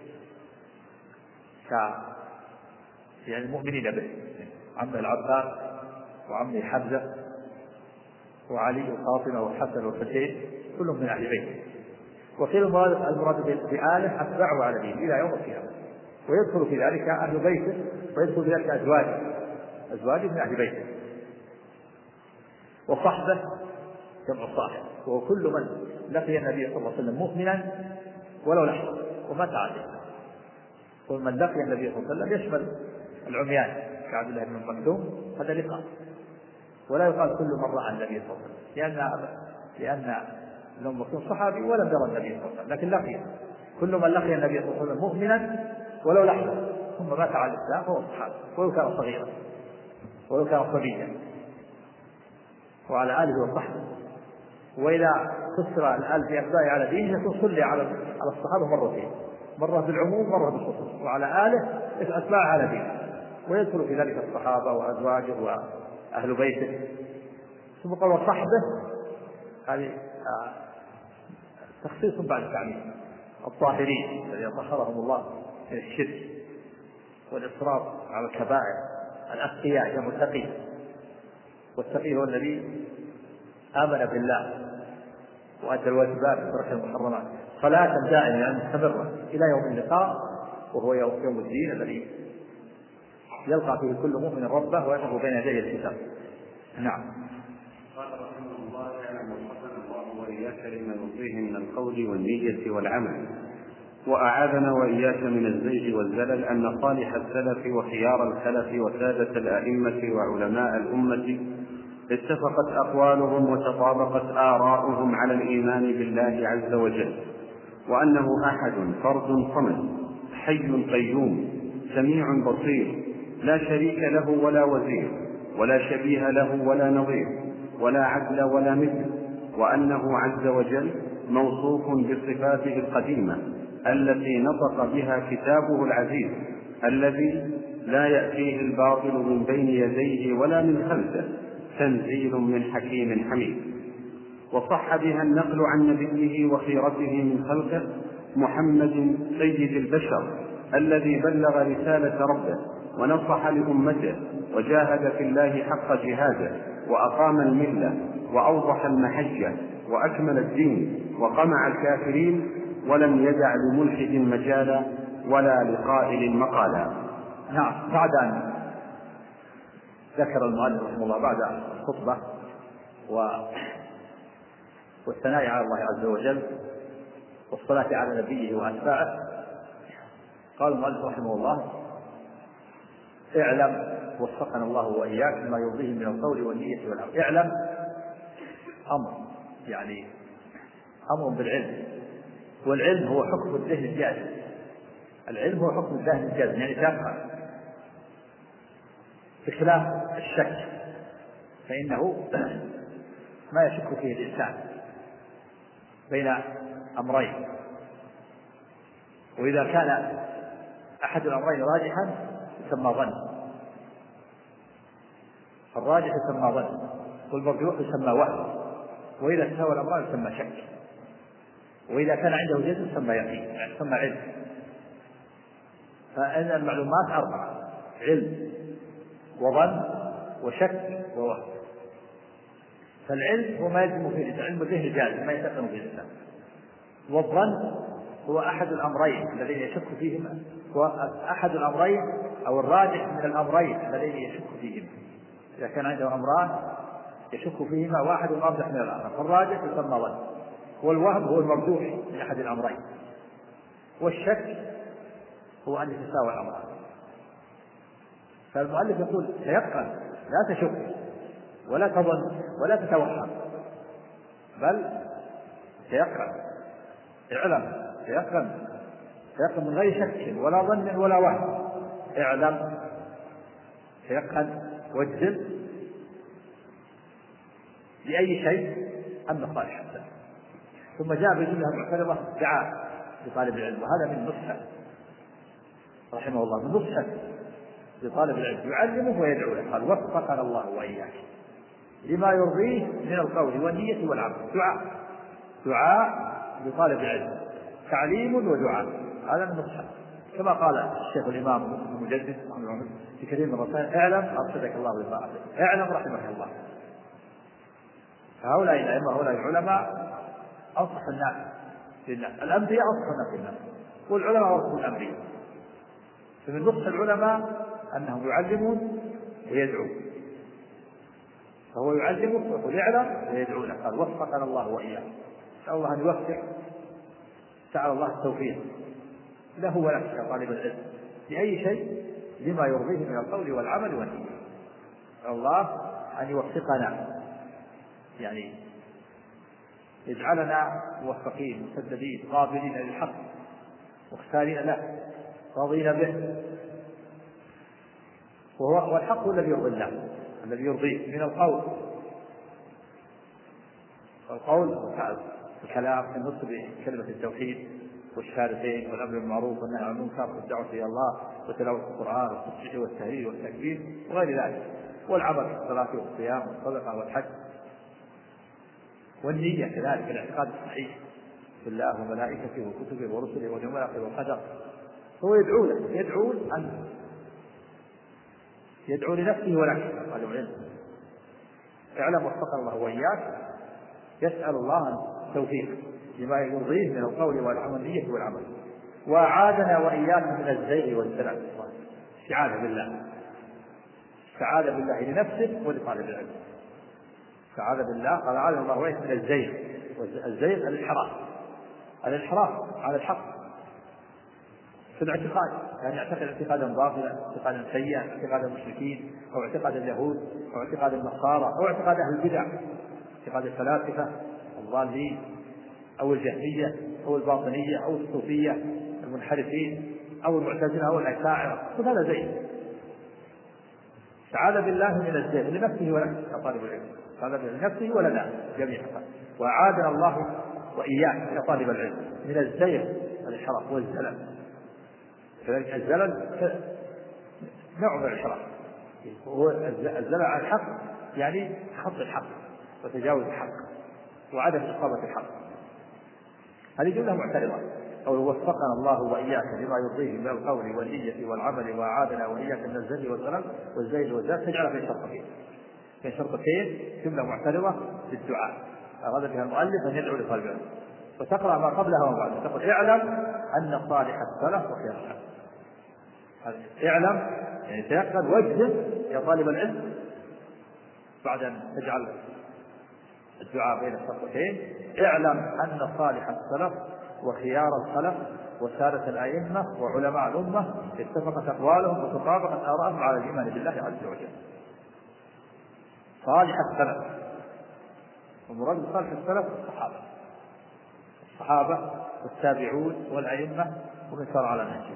يعني المؤمنين به، عمه العباس وعمه حمزة وعلي وفاطمة وحسن والحسين كلهم من أهل بيته. وقيل المراد بآله أتباعه على دينه إلى يوم القيامة، ويدخل في ذلك أهل بيته، ويدخل في ذلك أزواجه أزواجه من أهل بيته. وصحبه جمع صاحب، وهو كل من لقي النبي صلى الله عليه وسلم مؤمنا ولو لحظة ومات عليه. كل من لقي النبي صلى الله عليه وسلم يشمل العميان كعبد الله بن مكتوم، هذا لقاء. ولا يقال كل من رأى النبي صلى الله عليه وسلم، لأن لأن لم يكن صحابي ولم يرى النبي صلى الله عليه وسلم، لكن لقي كل من لقي النبي صلى الله عليه وسلم مؤمنا ولو لحظة ثم مات على الإسلام فهو صحابي، ولو كان صغيرا ولو كان صبيا. وعلى آله وصحبه. وإذا فسر الآل بأتباعه على دينه يكون صلي على على الصحابة مرتين، مرة بالعموم مرة بالخصوص. وعلى آله أتباعه على دينه، ويدخل في ذلك الصحابة وأزواجه وأهل بيته. ثم قال وصحبه، هذه تخصيص بعد التعميم، الطاهرين الذين طهرهم الله من الشرك والإصرار على الكبائر، الأتقياء كمتقي، والتقي هو الذي آمن بالله وأدى الواجبات وترك المحرمات صلاة دائمة يعني مستمرة إلى يوم اللقاء، وهو يوم الدين الذي يلقى فيه كل مؤمن ربه ويقف بين يديه الحساب. نعم. قال رحمه الله يعلم وفقنا الله وإياك لما يرضيه من القول والنية والعمل، وأعاذنا وإياك من الزيغ والزلل، أن صالح السلف وخيار الخلف وسادة الأئمة وعلماء الأمة اتفقت أقوالهم وتطابقت آراؤهم على الإيمان بالله عز وجل، وأنه أحد فرد صمد حي قيوم سميع بصير لا شريك له ولا وزير ولا شبيه له ولا نظير ولا عدل ولا مثل، وأنه عز وجل موصوف بصفاته القديمة التي نطق بها كتابه العزيز الذي لا يأتيه الباطل من بين يديه ولا من خلفه، تنزيل من حكيم حميد. وصح بها النقل عن نبيه وخيرته من خلقه محمد سيد البشر الذي بلغ رسالة ربه ونصح لأمته وجاهد في الله حق جهاده وأقام الملة وأوضح المحجة وأكمل الدين وقمع الكافرين، ولم يدع لملحد مجالا ولا لقائل مقالا. نعم. بعد أن ذكر المؤلف رحمه الله بعد الخطبة والثناء على الله عز وجل والصلاة على نبيه وأتباعه، قال المؤلف رحمه الله اعلم وفقنا الله وإياك لما يرضيه من القول والنية والعمل. اعلم أمر يعني أمر بالعلم، والعلم هو حكم الذهن الجازم، العلم هو حكم الذهن الجازم يعني تفهم، بخلاف الشك فإنه ما يشك فيه الإنسان بين أمرين، وإذا كان أحد الأمرين راجحا يسمى ظن، الراجح يسمى ظن والمرجوح يسمى وهم، وإذا تساوى الأمران يسمى شك، وإذا كان عنده جزم يسمى يقين يعني يسمى علم. فإن المعلومات أربعة: علم وظن وشك ووهم. فالعلم هو ما يلزم فيه العلم الذهن جازم ما يتقن به الإنسان، والظن هو أحد الأمرين الذين يشك فيهما، هو أحد الأمرين أو الراجح من الأمرين الذين يشك فيهما. إذا كان عنده أمران يشك فيهما واحد أرجح من الآخر فالراجح يسمى ظن، والوهم هو المرجوح من أحد الأمرين، والشك هو أن يتساوى الأمران. فالمؤلف يقول تيقن لا تشك ولا تظن ولا تتوهم، بل تيقن، اعلم، تيقن تيقن من غير شك ولا ظن ولا وهم. اعلم، تيقن، واجزم بأي شيء أن صالحا. ثم جاء بجملة معترضة دعا لطالب العلم، وهذا من نصحه رحمه الله، من نصحه لطالب العلم يعلمه ويدعو له. قال وفقنا الله وإياك لما يرضيه من القول والنية والعمل. دعاء دعاء لطالب العلم، تعليم ودعاء، هذا من نصحه. كما قال الشيخ الإمام المجدد في كثير من الرسائل اعلم أرشدك الله لطاعته، اعلم رحمك الله. فهؤلاء الأئمة هؤلاء العلماء أنصح الناس لله، الأنبياء أنصح الناس لله، والعلماء ورثوا الأنبياء. فمن نصح العلماء أنهم يعلمون ويدعون، فهو يعلمه ويقول اعلم ويدعونه. قال وفقنا الله وإياه، نسأل الله أن يوفق، سأل الله التوفيق له ولك كطالب العلم بأي شيء لما يرضيه من القول والعمل والنية. الله أن يوفقنا، يعني يجعلنا موفقين مسددين قابلين للحق مختارين له راضين به، وهو والحق الذي يرضي الله الذي يرضيه من القول والقول الكلام في النطق بكلمة التوحيد والشهادتين والأمر بالمعروف والنهي عن المنكر والدعوة إلى الله وتلاوة القرآن والتصحيح والتهليل والتكبير وغير ذلك، والعمل في الصلاة والصيام والصدقة والحج، والنية كذلك الاعتقاد الصحيح بالله وملائكته وكتبه ورسله واليوم الآخر والقدر. هو يدعو له، يدعو أن يدعو لنفسه ولك. قالوا العلم اعلم وفقنا الله وإياك، يسأل الله التوفيق لما يرضيه من القول والنية والعمل، وأعاذنا وإياك من الزيغ والزلل. استعاذ بالله، استعاذ بالله لنفسه ولطالب العلم. استعاذ بالله قال أعاذنا الله وإياك من الزيغ، والزيغ الانحراف، الانحراف على الحق في الاعتقاد، يعني يعتقد اعتقادا باطلا، اعتقادا سيئا، اعتقاد المشركين أو اعتقاد اليهود أو اعتقاد النصارى أو اعتقاد أهل البدع، اعتقاد الفلاسفة الضالين أو الجهمية أو الباطنية أو الصوفية المنحرفين أو المعتزلة أو الأشاعرة، وهذا زين. استعاذ بالله من الزيغ لنفسه ولك كطالب العلم، هذا لنفسه ولنا جميعا. وأعاذنا الله وإياك كطالب العلم من الزيغ الانحراف والزلل. كذلك الزلل نوع من الانحراف، هو الزلل على الحق يعني خط الحق وتجاوز الحق وعدم إصابة الحق. هذه جملة معترضة. أو وفقنا الله وإياك لما يرضيه من القول والنية والعمل، وأعاذنا وإياك من الزل والزلل والزيل والزلل، تجعل في شرطتين في شرطتين جملة معترضة للدعاء أراد بها المؤلف أن يدعو لطالب العلم، وتقرأ ما قبلها وما بعدها. تقول اعلم أن صالح السلف وخير السلف. اعلم يعني تيقن واجزم يا طالب العلم بعد أن تجعل الدعاء بين الشرطتين. اعلم أن صالح السلف وخيار الخلف وسادة الأئمة وعلماء الأمة اتفقت أقوالهم وتطابقت آراءهم على الإيمان بالله عز وجل. صالح السلف، ومراد صالح السلف الصحابة الصحابة والتابعون والأئمة ومن سار على نهجهم،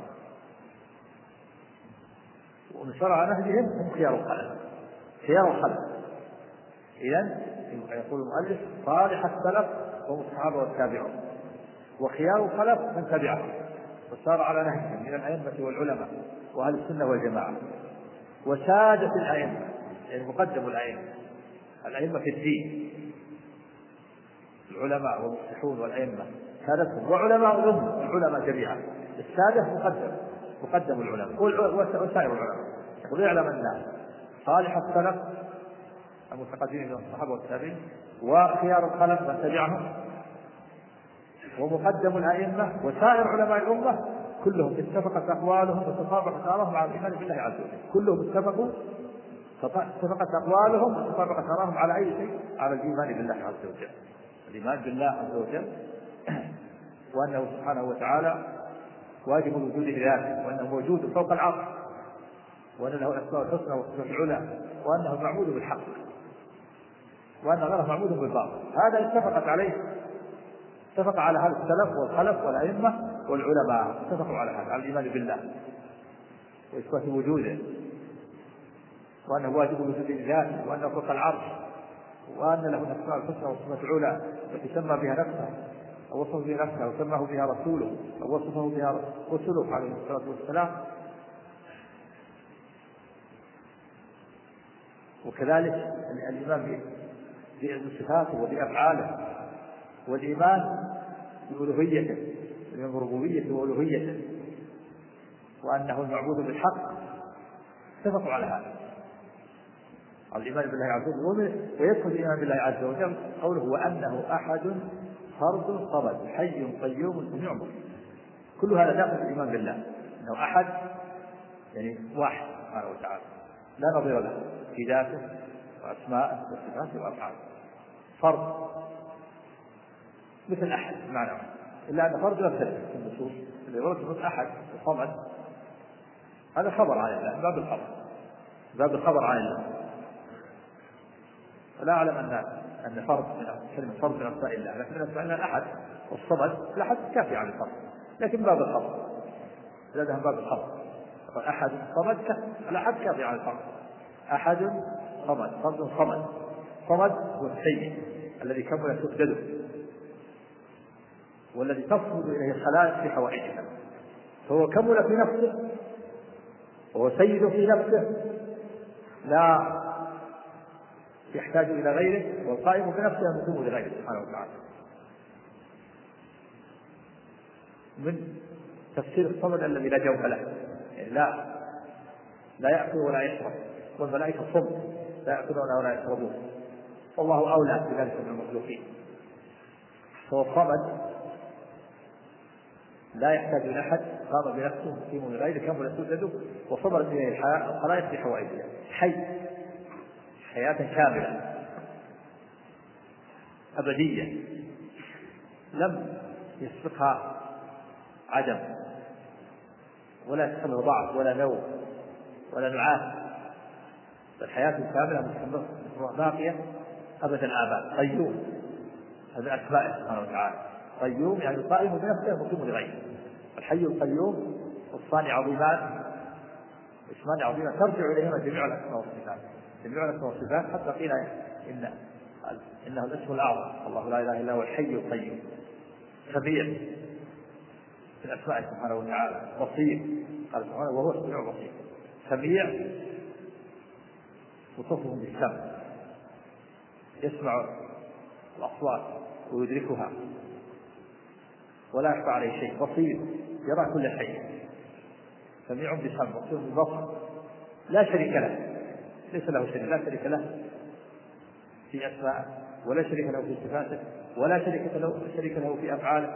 ومن سار على نهجهم هم خيار الخلف خيار الخلف. إذن يقول المؤلف صالح السلف هم الصحابة والتابعون، وخيار الخلف من تبعهم وسار على نهجهم من الأئمة والعلماء وأهل السنة والجماعة، وسادة الأئمة يعني مقدم الأئمة الأئمة في الدين، العلماء والمصلحون والأئمة سادتهم، وعلماء الأمة العلماء جميعا. السادة مقدم مقدم العلماء وسائر العلماء. يقول يعلم الناس صالح السلف المتقدمين من الصحابة والتابعين، وخيار الخلف من تبعهم، ومقدم الأئمة وسائر علماء الأمة، كلهم اتفقت أقوالهم وتطابقت آراءهم على الإيمان بالله عز وجل. كلهم اتفقوا اتفقت أقوالهم وتطابقت آراءهم على أي شيء؟ على الإيمان بالله عز وجل. الإيمان بالله عز وجل وأنه سبحانه وتعالى واجب الوجود لذاته، وأنه موجود فوق العرش، وأن له الأسماء الحسنى والصفات العلى، وأنه معبود بالحق، وأن غيره معبود بالباطل. هذا اتفقت عليه، اتفق على هذا السلف والخلف والأئمة والعلماء، اتفقوا على هذا، على الإيمان بالله وإثبات وجوده، وأنه واجب الوجود لذاته، وأنه فوق العرش، وأن له الأسماء الحسنى والصفات العلى التي سمى بها نفسه أو وصف بها نفسه وسماه بها رسوله أو وصفه بها رسوله عليه الصلاة والسلام. وكذلك الإيمان بصفاته وبأفعاله، والإيمان بألوهيته، الإيمان بربوبيته وألوهيته، وأنه المعبود بالحق، اتفقوا على هذا، على الإيمان بالله عز وجل. ويدخل الإيمان بالله عز وجل قوله وأنه أحد فرد صمد حي قيوم سميع بصير. كل هذا داخل في الإيمان بالله، أنه أحد يعني واحد سبحانه وتعالى لا نظير له في ذاته وأسماءه وصفاته وأفعاله. فرد مثل أحد معنى، إلا أن فرد يختلف في النصوص، اللي يقول أحد وصمد هذا خبر عن الله، باب الخبر، باب الخبر عن الله. ولا أعلم أن أن فرد كلمة فرد من أسماء الله، لكن من أسماء الله الأحد والصمد الأحد كافي عن الفرد، لكن باب الخبر لديهم باب الخبر، أحد صمد الأحد كافي عن الفرد. أحد صمد، فرد صمد. صمد هو السيد الذي كمل سؤدده، والذي تصمد إليه الخلائق في حوائجها، فهو كمل في نفسه وهو سيد في نفسه لا يحتاج إلى غيره، والقائم بنفسه يقوم لغيره سبحانه وتعالى. من تفسير الصمد الذي لا جوف له، يعني لا لا يأكل ولا يشرب، والملائكة صمد لا يأكلون ولا يشربون، والله أولى بذلك من المخلوقين. فهو الصمد لا يحتاج إلى أحد، قام بنفسه يقيم لغيره كمل سؤدده وصبر إليه الخلائق في حوائجها. حي حياة كاملة أبدية لم يسبقها عدم، ولا يسبقها ضعف ولا نوم ولا نعاس، الحياة الكاملة مستمرة باقية أبدا آباد. قيوم هذا أسماء سبحانه وتعالى، قيوم يعني قائم بنفسه مقيم لغيره. الحي القيوم والصانع عظيمان، اسمان عظيمان ترجع إليهما جميع الأسماء والصفات، جميع الأسماء والصفات، حتى قيل إن إنه الاسم الأعظم، الله لا إله إلا هو الحي القيوم. سميع في الأسماء سبحانه وتعالى، بصير قال سبحانه وهو السميع البصير. سميع وصفه بالسمع، يسمع الأصوات ويدركها ولا يخفى عليه شيء. بصير يرى كل شيء. سميع بسمع، بصير بالبصر، لا شريك له، ليس له شريك، لا شريك له في أسماءه، ولا شريك له في صفاته، ولا شريك له شريك له في أفعاله،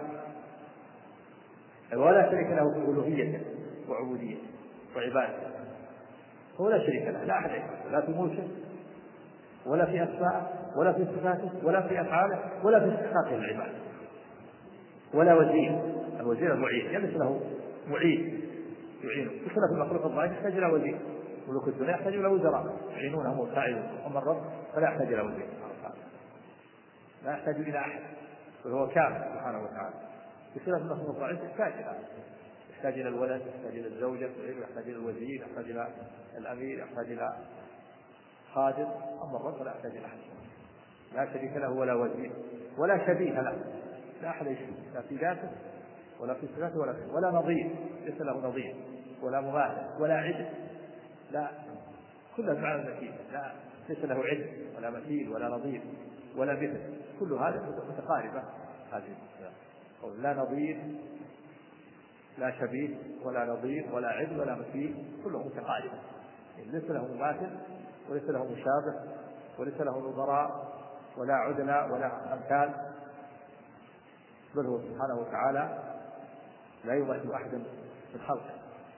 ولا شريك له في ألوهيته وعبوديته وعبادته. هو لا شريك له، لا أحد يشرك، لا في ملكه ولا في أسماءه ولا في صفاته ولا في أفعاله ولا في استحقاقه العبادة، ولا وزير. الوزير المعين ليس له معين يعينه، بخلاف المخلوق الضعيف يحتاج إلى وزير، ملوك الدنيا يحتاج إلى وزراء يعينونه ويساعدونه، أما الرب فلا يحتاج إلى وزير، لا يحتاج إلى أحد، وهو كامل سبحانه وتعالى. بخلاف المخلوق الضعيف يحتاج إلى يحتاج إلى الولد، يحتاج إلى الزوجة، يحتاج إلى الوزير، يحتاج إلى الأمير، يحتاج إلى خادم، أما الرب لا يحتاج إلى أحد، لا شريك له ولا وزير ولا شبيه له، لا أحد يشبه، لا في ذاته ولا في صفاته ولا في ولا نظير، ليس له نظير ولا مماثل ولا عدل، لا كل المعنى المثيل، لا ليس له عدل ولا مثيل ولا نظير ولا مثل، كل هذا متقاربة. هذه قول لا نظير لا شبيه ولا نظير ولا عدل ولا مثيل، كله متقاربة، ليس له مماثل وليس له مشابه وليس له نظراء ولا عدلاء ولا أمثال، بل هو سبحانه وتعالى لا يمثل أحدا من خلقه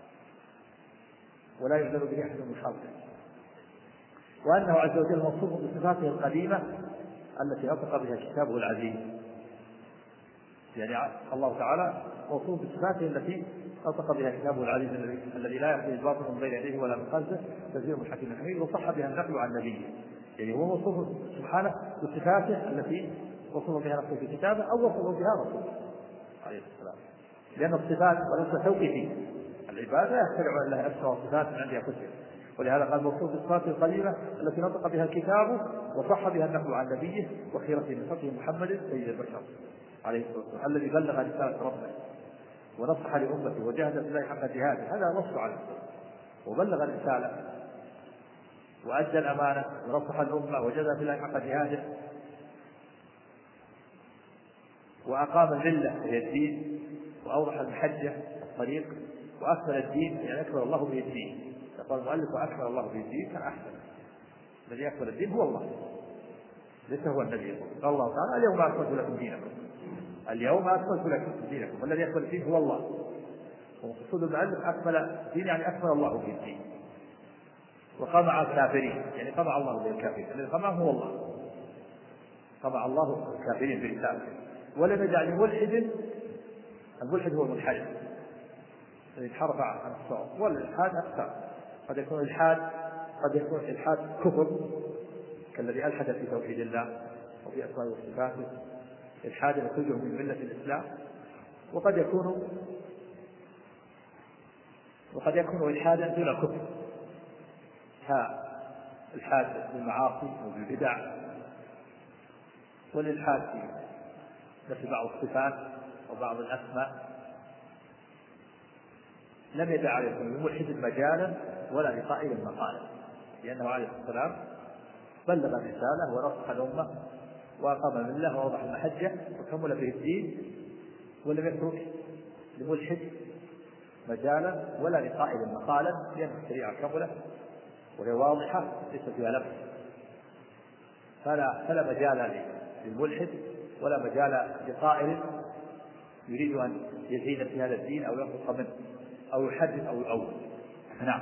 ولا يعذر به أحد من خلقه، وأنه عز وجل موصوف بصفاته القديمة التي نطق بها كتابه العزيز. يعني الله تعالى موصوف بصفاته التي نطق بها كتابه العزيز الذي لا يأتيه الباطل من بين يديه ولا من خلفه تنزيل من حكيم حميد، وصح بها النقل عن نبيه. يعني هو موصوف سبحانه بصفاته التي وصف بها نفسه في كتابه أو وصف بها رسوله عليه السلام، لأن الصفات وليس توقيفية، العباد لا يخترع إلا أسماء وصفات من عند أنفسهم، ولهذا قال موصوف بصفاته القديمة التي نطق بها الكتاب وصح بها النقل عن نبيه وخيرته من خلقه محمد سيد البشر عليه الصلاة والسلام الذي بلغ رسالة ربه ونصح لأمته وجاهد في الله حق جهاده، هذا نص عليه وبلغ الرسالة وأدى الأمانة ونصح الأمة وجاهد في الله حق جهاده وأقام الملة وهي الدين وأوضح المحجة الطريق وأكمل الدين، يعني أكمل الله به الدين. يقول المؤلف وأكمل الله به الدين كان أحسن، الذي أكمل الدين هو الله ليس هو النبي. قال الله تعالى اليوم أكملت لكم دينكم، اليوم أكملت لكم دينكم، والذي أكمل الدين هو الله. ومقصود المؤلف أكمل الدين يعني أكمل الله به الدين، وقمع الكافرين يعني قمع الله بالكافرين، الذي قمعهم هو الله، قمع الله الكافرين برسالته ولم يجعل ملحد. الملحد هو المنحرف الذي انحرف عن الصواب، والإلحاد أكثر، قد يكون الحاد قد يكون الحاد كفر كالذي ألحد في توحيد الله وفي أسمائه وصفاته، الحاد يخرجه من ملة الإسلام، وقد يكون وقد يكون الحادا دون كفر كالحاد بالمعاصي وبالبدع، والإلحاد في بعض الصفات وبعض الأسماء. لم يدع عليكم لملحد مجالا ولا لقائل مقالا، لأنه عليه السلام بلغ الرسالة ونصح الأمة وأقام الملة ووضح المحجة وكمل به الدين، ولم يترك لملحد مجالا ولا لقائل مقالا، لأن الشريعة كملت وهي واضحة ليس فيها لبس، فلا فلا مجال للملحد ولا مجال لقائل يريد أن يزيد في هذا الدين أو ينقص منه أو يحدث أو يؤول. نعم.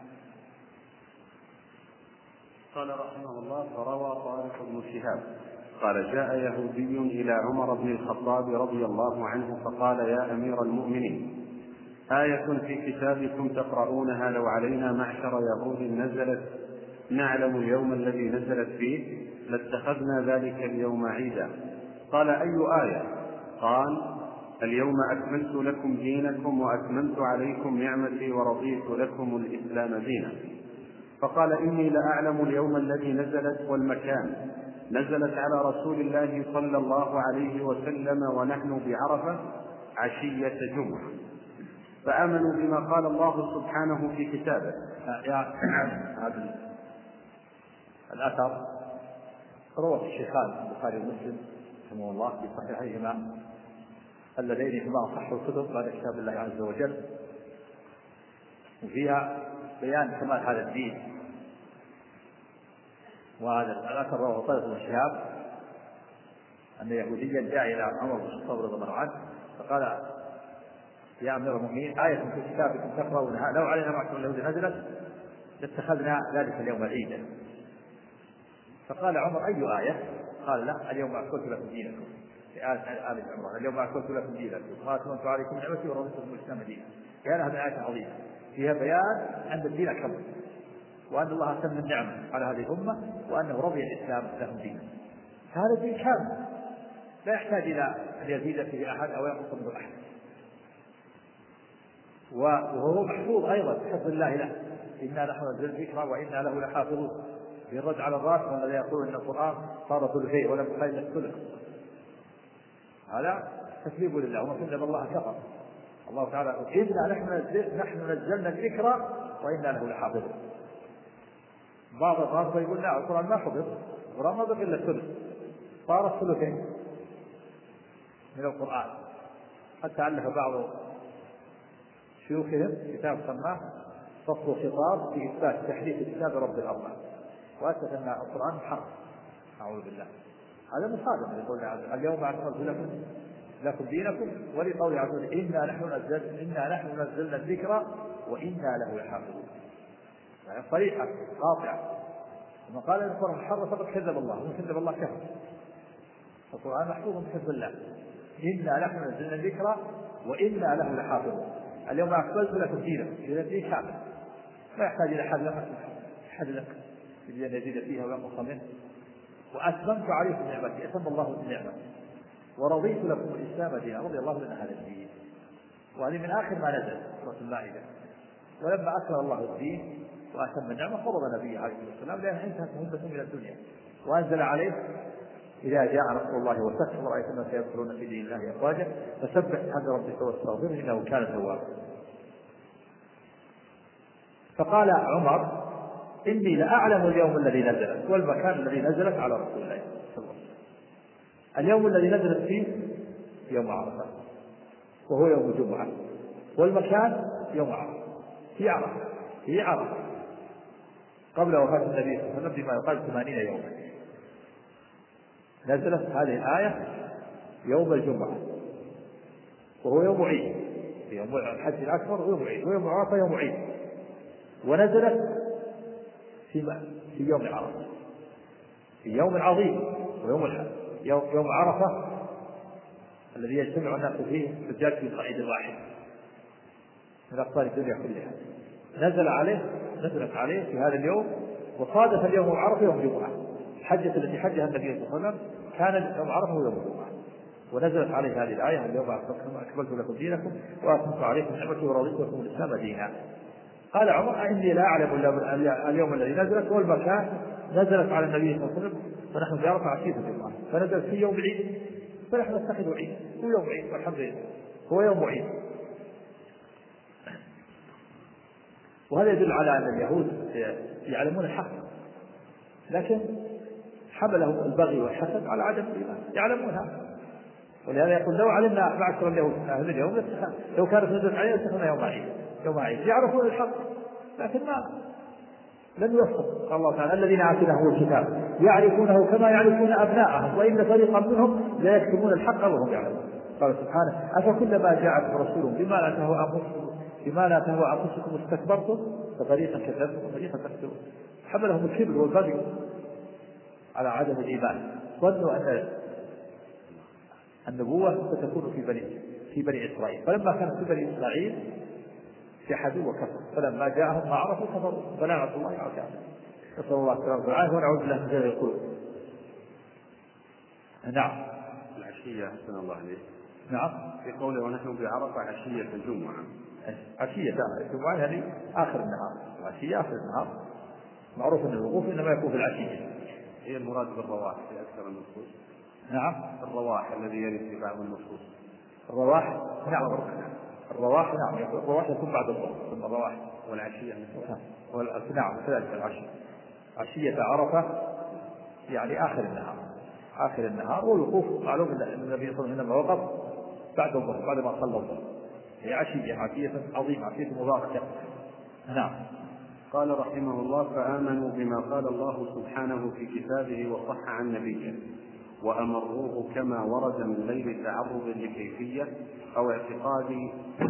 قال رحمه الله: فروى طارق بن شهاب قال: جاء يهودي إلى عمر بن الخطاب رضي الله عنه فقال: يا أمير المؤمنين، آية في كتابكم تقرؤونها لو علينا معشر يهود نزلت نعلم اليوم الذي نزلت فيه لاتخذنا ذلك اليوم عيدا. قال: أي آية؟ قال: اليوم أكملت لكم دينكم وأتممت عليكم نعمتي ورضيت لكم الإسلام دينا. فقال: إني لأعلم اليوم الذي نزلت والمكان، نزلت على رسول الله صلى الله عليه وسلم ونحن بعرفة عشية جمعة، فآمنوا بما قال الله سبحانه في كتابه. هذا الأثر رواه الشيخان البخاري ومسلم رحمه الله في صحيحيهما اللذين هما أصح الكتب بعد كتاب الله عز وجل، وفيها بيان كمال هذا الدين. وهذا الأثر رواه طارق بن شهاب أن يهوديا جاء إلى عمر بن الخطاب رضي الله عنه فقال: يا أمير المؤمنين، آية في كتابكم تقرؤونها لو علينا معشر اليهود نزلت لاتخذنا ذلك اليوم عيدا. فقال عمر: أي آية؟ قال: لا، اليوم أكملت لكم دينكم، في آل عمران، اليوم أكملت لكم دينكم وأتممت عليكم نعمتي ورضيت لكم الإسلام دينا. كان هذه آية عظيمة فيها بيان أن الدين كمل، وأن الله أتم النعمة على هذه الأمة، وأنه رضي الإسلام لهم دينا. هذا الدين كامل لا يحتاج إلى أن يزيد فيه أحد أو ينقص منه أحد، وهو محفوظ أيضا بحفظ الله له. إنا نحن نزلنا الذكر وإنا له لحافظون، في الرد على الراس والذي يقول إن القرآن صار ثلثين ولم يخل الثلث، هذا تكذيب لله وما كذب الله كفر. الله تعالى إنا نحن نزلنا الذكر وإنا له لحافظون. بعض الرافضة يقول لا، القرآن ما حفظ، القرآن ما بقي إلا الثلث، صار الثلثين من القرآن. حتى ألف بعض شيوخهم كتاب سماه فصل خطاب في إثبات تحريف كتاب رب الأرباب، وأثبت أن القرآن محرم. أعوذ بالله. هذا مصادم لقول اليوم أكملت لكم لكم دينكم، ولقول عز وجل إنا نحن نزلنا إنا نحن نزلنا الذكر وإنا له لحافظون. يعني صريحة قاطعة. لما قال إن القرآن محرم فقد كذب الله، ومن كذب الله كفر. القرآن محفوظ بحفظ الله. إنا نحن نزلنا الذكر وإنا له لحافظون. اليوم أكملت لكم دينكم، إذا دين كامل لا يحتاج إلى حد حد لك لأن يزيد فيها وينقص منه. وأتممت عليكم نعمتي، أتم الله النعمة ورضيت لكم الإسلام دينا، رضي الله لنا هذا الدين. وهذه من آخر ما نزل سورة المائدة. ولما أكمل الله الدين وأتم النعمة فرض نبيه عليه الصلاة والسلام لأنها انتهت مهمة من الدنيا، وأنزل عليه إذا جاء نصر الله والفتح ورأيت الناس يدخلون في دين الله أفواجا فسبح بحمد ربك واستغفره إنه كان توابا. فقال عمر إني لأعلم اليوم الذي نزلت والمكان الذي نزلت على رسول الله صلى الله عليه وسلم. اليوم الذي نزلت فيه يوم عرفة وهو يوم الجمعة، والمكان يوم عرفة في عرفة في عرفة قبل وفاة النبي صلى الله عليه وسلم بما يقال ثمانين يوما. نزلت هذه الآية يوم الجمعة وهو يوم عيد، في يوم الحج الأكبر ويوم عيد، ويوم عرفة يوم عيد. ونزلت في في يوم عرفة في يوم عظيم ويوم الحج، يوم, يوم عرفة الذي يجتمع الناس فيه حجاج في صعيد واحد من أقطار الدنيا كلها. نزل عليه نزلت عليه في هذا اليوم، وصادف اليوم عرفة يوم جمعة. الحجة التي حجها النبي صلى الله عليه وسلم كان يوم عرفة ويوم الجمعة. ونزلت عليه هذه الآية اليوم أكملت لكم دينكم وأتممت عليكم نعمتي ورضيت لكم الإسلام دينا. قال عمر إني لا أعلم اليوم الذي نزلت والمكان نزلت على النبي صلى الله عليه وسلم فنحن في عرفة عشية الجمعة، فنزلت في يوم عيد فنحن نتخذ عيد، هو يوم عيد والحمد لله هو يوم عيد. وهذا يدل على أن اليهود يعلمون الحق لكن حملهم البغي والحسد على عدم الإيمان، يعلمونها. ولهذا يقول لو علمنا معشر اليهود أهل اليوم لو كانت نزلت علينا اتخذنا يوم عيد يوم عيد. يعرفون الحق لكن ما لم يوفق. قال الله تعالى الذين آتيناهم الكتاب يعرفونه كما يعرفون أبناءهم وإن فريقا منهم لا يكتمون الحق وهم يعلمون. قال سبحانه أفكلما جاءكم رسول بما لا تهوى أنفسكم بما لا تهوى أنفسكم استكبرتم ففريقا كذبتم وفريقا تقتلون. حملهم الكبر والبغي على عدم الإيمان، ظنوا أن النبوة ستكون في بني في بني إسرائيل، فلما كانت في بني إسرائيل جحدوا وكفروا، فلما جاءهم ما عرفوا كفروا فلعنة الله على الكافرين. نسأل الله السلامة والعافية ونعوذ بالله من شر القلوب. نعم. العشية أحسن الله عليك. نعم. في قوله ونحن بعرفة عشية الجمعة. عشية الجمعة هذه آخر النهار، العشية آخر النهار. معروف أن الوقوف إنما يكون في العشية. هي المراد بالرواح في أكثر النصوص. نعم. الرواح الذي يرد في بعض النصوص. الرواح نعم. الرواح نعم. الرواح يكون بعد الظهر ثم الرواح. والعشية نعم كذلك العشية. عشية عرفة يعني آخر النهار آخر النهار. والوقوف معلوم أن النبي صلى الله عليه وسلم وقف بعد الظهر بعد ما صلى الظهر. هي عشية عشية عظيمة عشية مباركة. نعم. قال رحمه الله فآمنوا بما قال الله سبحانه في كتابه وصح عن نبيه وأمروه كما ورد من غير تعرض لكيفية أو اعتقاد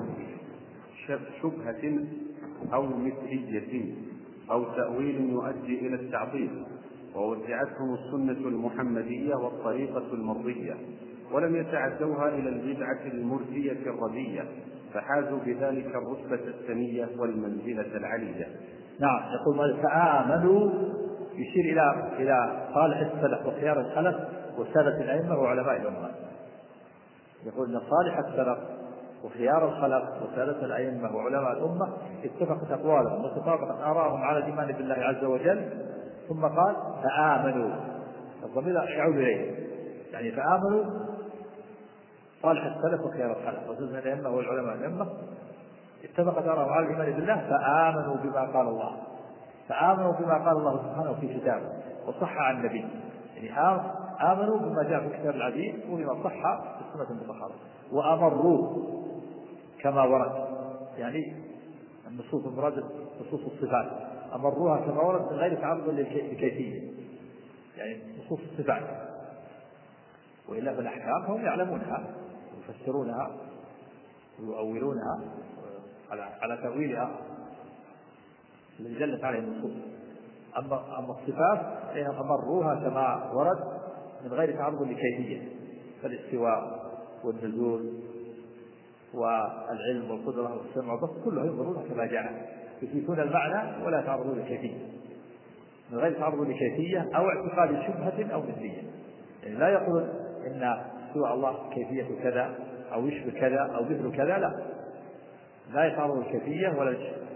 شبهة أو مثلية أو تأويل يؤدي إلى التعطيل. ووزعتهم السنة المحمدية والطريقة المرضية ولم يتعدوها إلى البدعة المرجية الردية فحازوا بذلك الرتبة الثنية والمنزلة العلية. نعم. يقول فآمنوا يشير إلى إلى صالح السلف وخيار الخلف وسادة الأئمة وعلماء الأمة. يقول إن صالح السلف وخيار الخلف وسادة الأئمة وعلماء الأمة اتفقت أقوالهم وتطابقت آراءهم على الإيمان بالله عز وجل. ثم قال فآمنوا، الضمير يعود إليه يعني فآمنوا صالح السلف وخيار الخلف وسادة الأئمة والعلماء الأمة اتفقت آراءهم على الإيمان بالله فآمنوا بما قال الله فآمنوا بما قال الله سبحانه في كتابه وصح عن النبي. يعني آمنوا بما جاء في الكتاب العزيز وبما صح في السنة المطهرة. وأمروا كما ورد يعني النصوص المراد نصوص الصفات أمروها كما ورد من غير تعرض للكيفية، يعني نصوص الصفات، وإلا في الأحكام هم يعلمونها ويفسرونها ويؤولونها على على تأويلها الذي دلت عليه النصوص. أما أما الصفات أمروها كما ورد من غير تعرض لكيفية، فالاستواء والنزول والعلم والقدرة والسمع والبصر كلها ينظرونها كما جاء، يثبتون المعنى ولا يتعرضون لكيفية، من غير تعرض لكيفية أو اعتقاد شبهة أو مثلية. يعني لا يقول إن استواء الله كيفية كذا أو يشبه كذا أو مثل كذا، لا لا يتعرض للكيفية ولا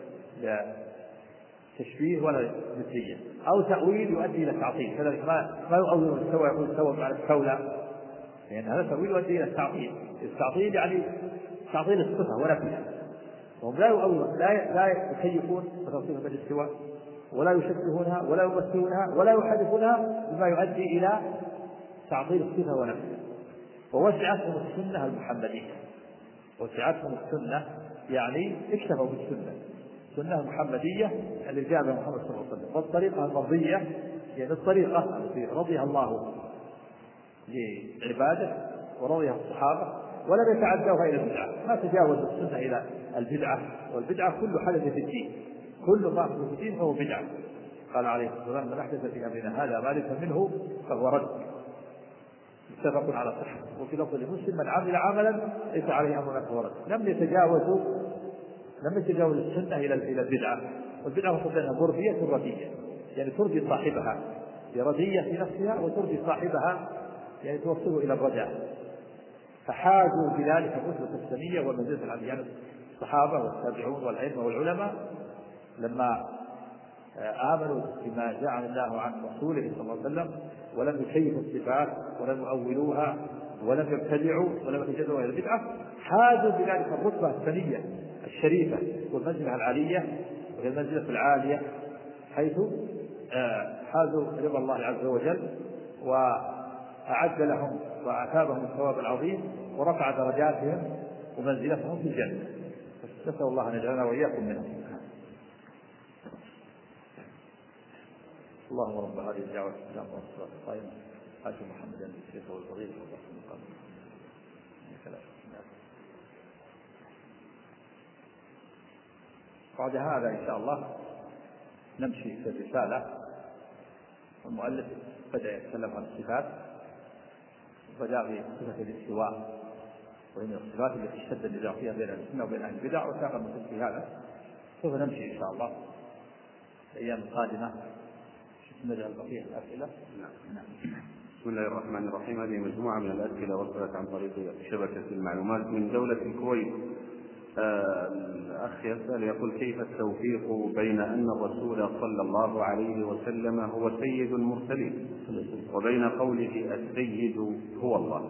تشبيه ولا مثلية أو تأويل يؤدي إلى التعطيل. كذلك ما ما يؤول استوى يقول استوى على استولى، لأن يعني هذا تأويل يؤدي إلى التعطيل. التعطيل يعني تعطيل الصفة ونفيها، وهم لا يؤول لا لا يكيفون صفة الاستواء ولا يشبهونها ولا يمثلونها ولا يحدثونها بما يؤدي إلى تعطيل الصفة ونفيها. ووسعتهم السنة المحمدية، وسعتهم السنة يعني اكتفوا بالسنة، السنة المحمدية اللي جاء بها محمد صلى الله عليه وسلم، والطريقة المرضية يعني الطريقة التي رضيها الله لعباده ورضيها الصحابة ولم يتعدوها إلى البدعة، ما تجاوزوا السنة إلى البدعة، والبدعة كل حدث في الدين، كل ما في الدين فهو بدعة. قال عليه الصلاة والسلام من أحدث في أمرنا هذا ما ليس منه فهو رد، متفق على صحته. وفي لفظ لمسلم من عمل عملا ليس عليه أمرنا فهو رد. لم يتجاوزوا لم يتجاوز السنة إلى إلى البدعة، والبدعة مقصود أنها مرضية ردية، يعني ترضي صاحبها بردية في نفسها وترضي صاحبها يعني توصله إلى الرجاء. فحازوا بذلك الرتبة السنية والمنزلة العليا، يعني الصحابة والتابعون والأئمة والعلماء لما آمنوا بما جاء عن الله عن رسوله صلى الله عليه وسلم ولم يكيفوا الصفات ولم يؤولوها ولم يبتدعوا ولم يتجدوا إلى البدعة، حازوا بذلك الرتبة السنية الشريفة والمنزلة العالية وهي المنزلة العالية، حيث حازوا رضا الله عز وجل وأعد لهم وأثابهم الثواب العظيم ورفع درجاتهم ومنزلتهم في الجنة. نسأل الله أن يجعلنا وإياكم منهم. اللهم رب هذه الدعوة والسلام والصلاة القائمة آت محمدا الشيخ والفضيل والرحمة المقام. بعد هذا إن شاء الله نمشي في الرسالة. المؤلف بدأ يتكلم عن الصفات، بدأ بصفة الاستواء وهي من الصفات التي اشتد النزاع فيها بين السنة وبين أهل البدع، وساق المثل في هذا. سوف نمشي إن شاء الله الأيام القادمة نجعل بقية الأسئلة. نعم. بسم الله الرحمن الرحيم. هذه مجموعة من الأسئلة وصلت عن طريق شبكة المعلومات من دولة الكويت. آه الأخ يسأل يقول كيف التوفيق بين أن الرسول صلى الله عليه وسلم هو سيد المرسلين وبين قوله السيد هو الله؟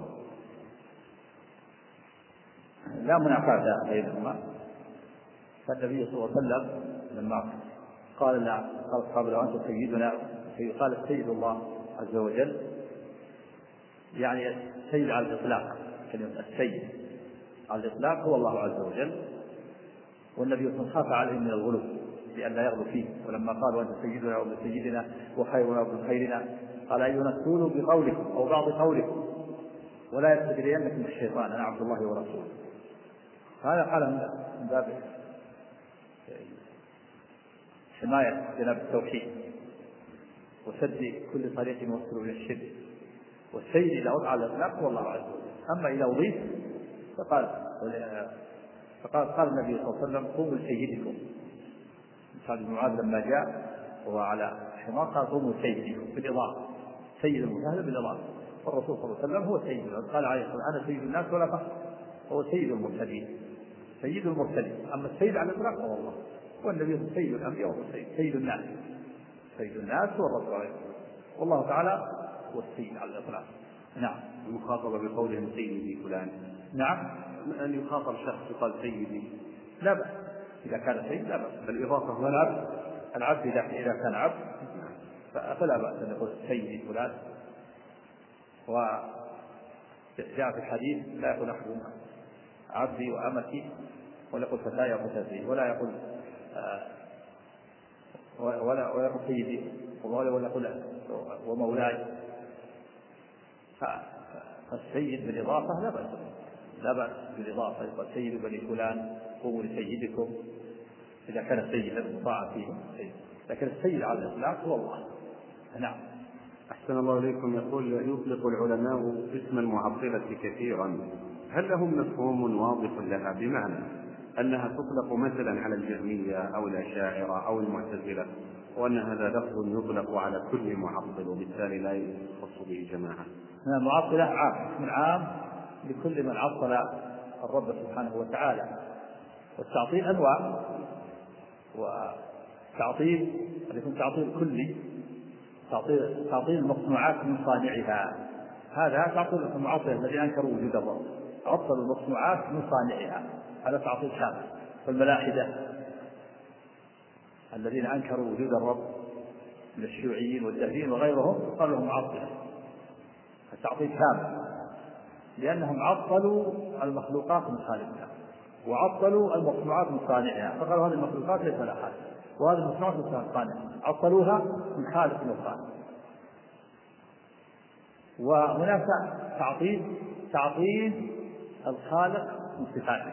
لا منافاة بينهما. فالنبي صلى الله عليه وسلم لما قال لا قال أصحابه لو أنت سيدنا، قال السيد الله عز وجل، يعني السيد على الإطلاق، كلمة السيد على الإطلاق هو الله عز وجل، والنبي صلى الله عليه وسلم خاف عليهم من الغلو لأن لا يغلو فيه، ولما قالوا أنت سيدنا وابن سيدنا وخيرنا وابن خيرنا قال أيها الرسول بقولكم أو بعض قولكم ولا يستجرينكم الشيطان أنا عبد الله ورسوله. هذا قال من باب حماية جناب التوحيد وسد كل طريق يوصل إلى الشرك. والسيد إذا وضع على الإطلاق هو الله عز وجل. أما إذا أضيف فقال فقال قال النبي صلى الله عليه وسلم قوموا لسيدكم. سعد بن معاذ لما جاء وهو على حمار قال قوموا لسيدكم بالإضافة، سيد المجاهد بالإضافة، والرسول صلى الله عليه وسلم هو سيد. قال عليه الصلاة والسلام أنا سيد الناس ولا فخر، هو سيد المرسلين سيد المرسلين. أما السيد على الإطلاق هو الله، والنبي سيد الأنبياء وهو سيد سيد الناس سيد الناس والرسول عليه الصلاة والسلام، والله تعالى هو السيد على الإطلاق. نعم. المخاطبة بقولهم سيدي فلان. نعم. أن يخاطب شخص يقال سيدي لا بأس إذا كان سيد لا بأس. الإضافة هو العبد العبد إذا إذا كان عبد فلا بأس أن يقول سيدي فلان. وجاء في الحديث لا يقول أحدهم عبدي وأمتي ولا يقول فتاي وفتاتي ولا يقول آه ولا ولا سيدي ولا ولا ولا ومولاي. فالسيد بالإضافة لا بأس لا بأس بالإضافة، يقول سيد بني فلان قوموا لسيدكم إذا كان السيد مطاعا فيه، لكن السيد على الإطلاق هو الله. نعم. أحسن الله إليكم. يقول يطلق العلماء اسم المعطلة كثيرا، هل لهم مفهوم واضح لها، بمعنى أنها تطلق مثلا على الجهمية أو الأشاعرة أو المعتزلة، وأن هذا لفظ يطلق على كل معطل وبالتالي لا يخص به جماعة؟ المعطلة عام، اسم عام لكل من عطل الرب سبحانه وتعالى. والتعطيل أنواع، وتعطيل يكون تعطيل كلي، تعطيل تعطيل المصنوعات من صانعها، هذا تعطيل المعطلة الذين أنكروا وجود الرب، عطلوا المصنوعات من صانعها، هذا تعطيل كامل. والملاحدة الذين أنكروا وجود الرب من الشيوعيين والجهميين وغيرهم قالوا لهم معطلة، التعطيل كامل، لأنهم عطلوا المخلوقات من خالقها وعطلوا المصنوعات من صانعها، فقالوا هذه المخلوقات ليس لها خالق وهذه المصنوعات من صانعها، عطلوها من خالق وخالق. وهناك تعطيل تعطيل الخالق من صفاته،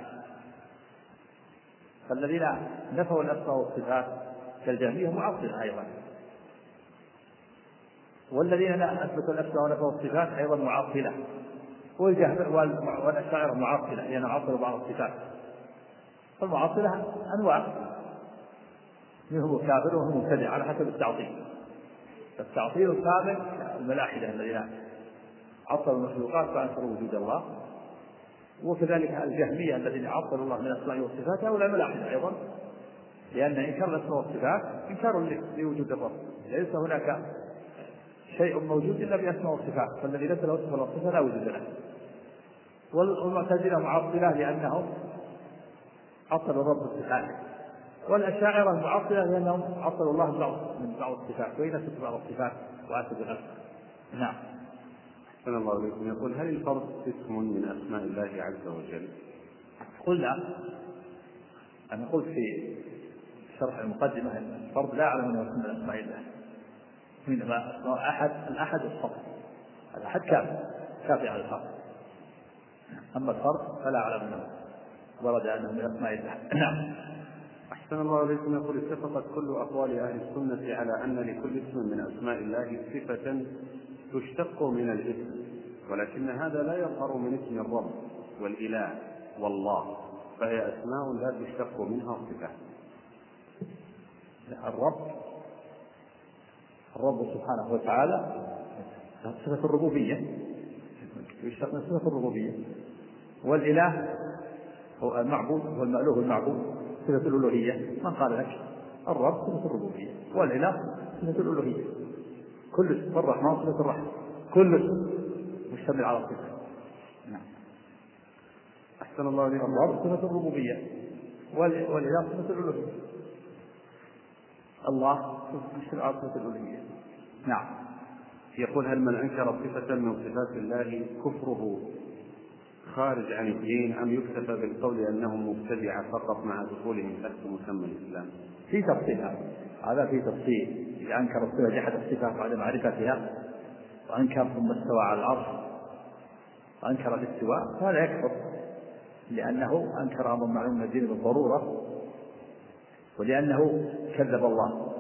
فالذين نفوا الأسماء والصفات كالجهمية معطلة أيضا، والذين أثبتوا الأسماء ونفوا الصفات أيضا معطلة، والأشاعرة معطلة لأنهم عطلوا بعض الصفات. فالمعطلة أنواع، منهم كافر وهم مبتدع على حسب التعطيل. التعطيل الكامل الملاحدة الذين عطلوا المخلوقات فأنكروا وجود الله، وكذلك الجهمية الذين عطلوا الله من الأسماء والصفات، أو الملاحدة أيضا، لأن إنكار الأسماء والصفات إنكار لوجود الرب، ليس هناك شيء موجود إلا بأسماء والصفات، فالذي ليس له اسم ولا صفة لا وجود له. والمعتزلة معطلة لأنهم عطلوا الرب بصفاته، والأشاعرة المعطلة لأنهم عطلوا الله من بعض الصفات وينسوا بعض الصفات وأثبتوا الأسماء. نعم. أحسن الله إليكم. يقول هل الفرد اسم من أسماء الله عز وجل؟ قلنا أنا قلت في شرح المقدمة أن الفرد لا أعلم أنه اسم من أسماء الله، حينما أسماء أحد الأحد الصمد، الأحد كافي كافي على الفرد، أما الفرد فلا أعلم أنه ورد أنه من أسماء الله. نعم. أحسن الله إليكم. يقول اتفقت كل أقوال أهل السنة على أن لكل اسم من أسماء الله صفة تشتق من الاسم، ولكن هذا لا يظهر من اسم الرب والإله والله، فهي أسماء لا تشتق منها صفة. الرب الرب سبحانه وتعالى صفة الربوبية، يشتق من صفة الربوبية، والإله هو المعبود والمألوه المعبود صفة الألوهية. من قال لك الرب صفة الربوبية والإله صفة الألوهية، كل اسم الرحمن صفة الرحمة، كل اسم مشتمل على صفة. نعم. أحسن الله إليكم. الرب صفة الربوبية والإله صفة الألوهية، الله مشتمل على صفة الألوهية. نعم. يقول هل من أنكر صفة من صفات الله كفره خارج عن الدين، أم يكتفى بالقول أنه مبتدع فقط مع دخولهم تحت مسمى الإسلام؟ في تفصيل هذا هذا في تفصيل. إذا أنكر الصفة جحد الصفة بعد معرفتها، وأنكر ثم استوى على العرش وأنكر الاستواء، فهذا يكفر، لأنه أنكر أمر معلوم من الدين بالضرورة، ولأنه كذب الله.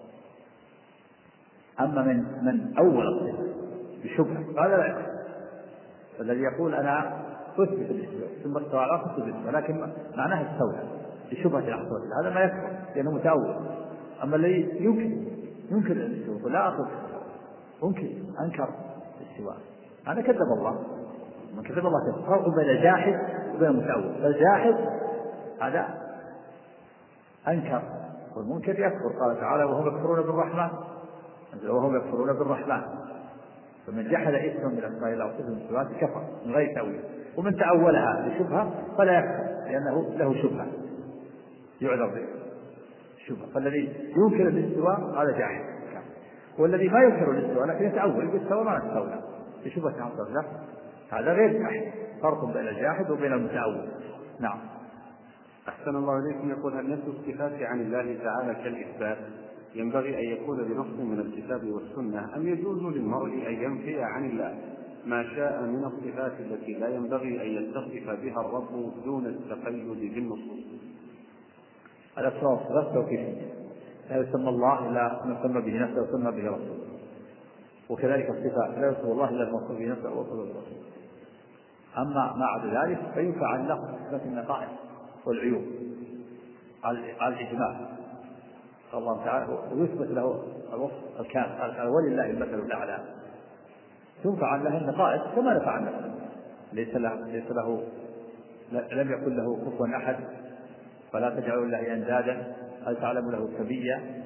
أما من من أول الصفة بشبهة هذا لا يكفر. الذي يقول أنا أثبت الاستواء ثم استوى على العرش أثبت، ولكن معناه استولى بشبهة الأحوال، هذا ما يكفر لأنه متأول. أما الذي يمكن يمكن الاستواء لا أقول ممكن أنكر الاستواء، هذا كذب الله. من كذب الله كذب. فرق بين الجاحد وبين المتأول. فالجاحد هذا أنكر، والمنكر يكفر. قال تعالى وهم يكفرون بالرحمن، وهم يكفرون بالرحمن. فمن جحد اسما من أسماء الله وصفة من صفاته كفر من غير تأويل، ومن تأولها بشبهة فلا يكفر لأنه له شبهة يعذر به شبهة. فالذي ينكر الاستواء هذا جاحد، والذي ما ينكر الاستواء لكن يتأول بالاستواء ما استولى بشبهة عن صفة هذا غير جاحد. فرق بين الجاحد وبين المتأول. نعم. أحسن الله إليكم. يقول هل نفي الصفات عن الله تعالى كالإثبات؟ ينبغي أن يكون بنص من الكتاب والسنة، أم يجوز للمرء أن ينفي عن الله ما شاء من الصفات التي لا ينبغي أن يتصف بها الرب دون التقيد بالنصوص؟ الأسماء والصفات توقيفية، لا يسمى الله إلا ما سمى به نفسه وسمى به رسوله، وكذلك الصفات لا يسمى الله إلا الموصوف به نفسه ووصف به رسوله. أما ما عدا ذلك فينفع عن له صفات النقائص والعيوب على الإجمال. الله تعالى ويثبت له الوصف الكامل، ولله المثل الأعلى، تنفع عن له النقائص كما نفع عن نفسه، ليس له ليس له لم يكن له كفوا أحد، فلا تجعلوا لله أندادا، هل تعلم له سميا،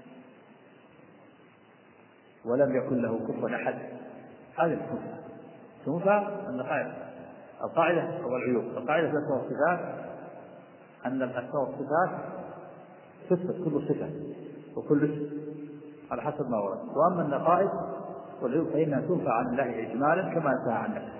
ولم يكن له كفوا أحد. هذه تنفع تنفع النقائص. القاعدة والعيوب، القاعدة في الأسماء والصفات أن الأسماء والصفات تثبت كل صفة وكل اسم على حسب ما ورد، وأما النقائص والعيوب فإنها تنفع عن الله إجمالا كما نفع عن نفسه،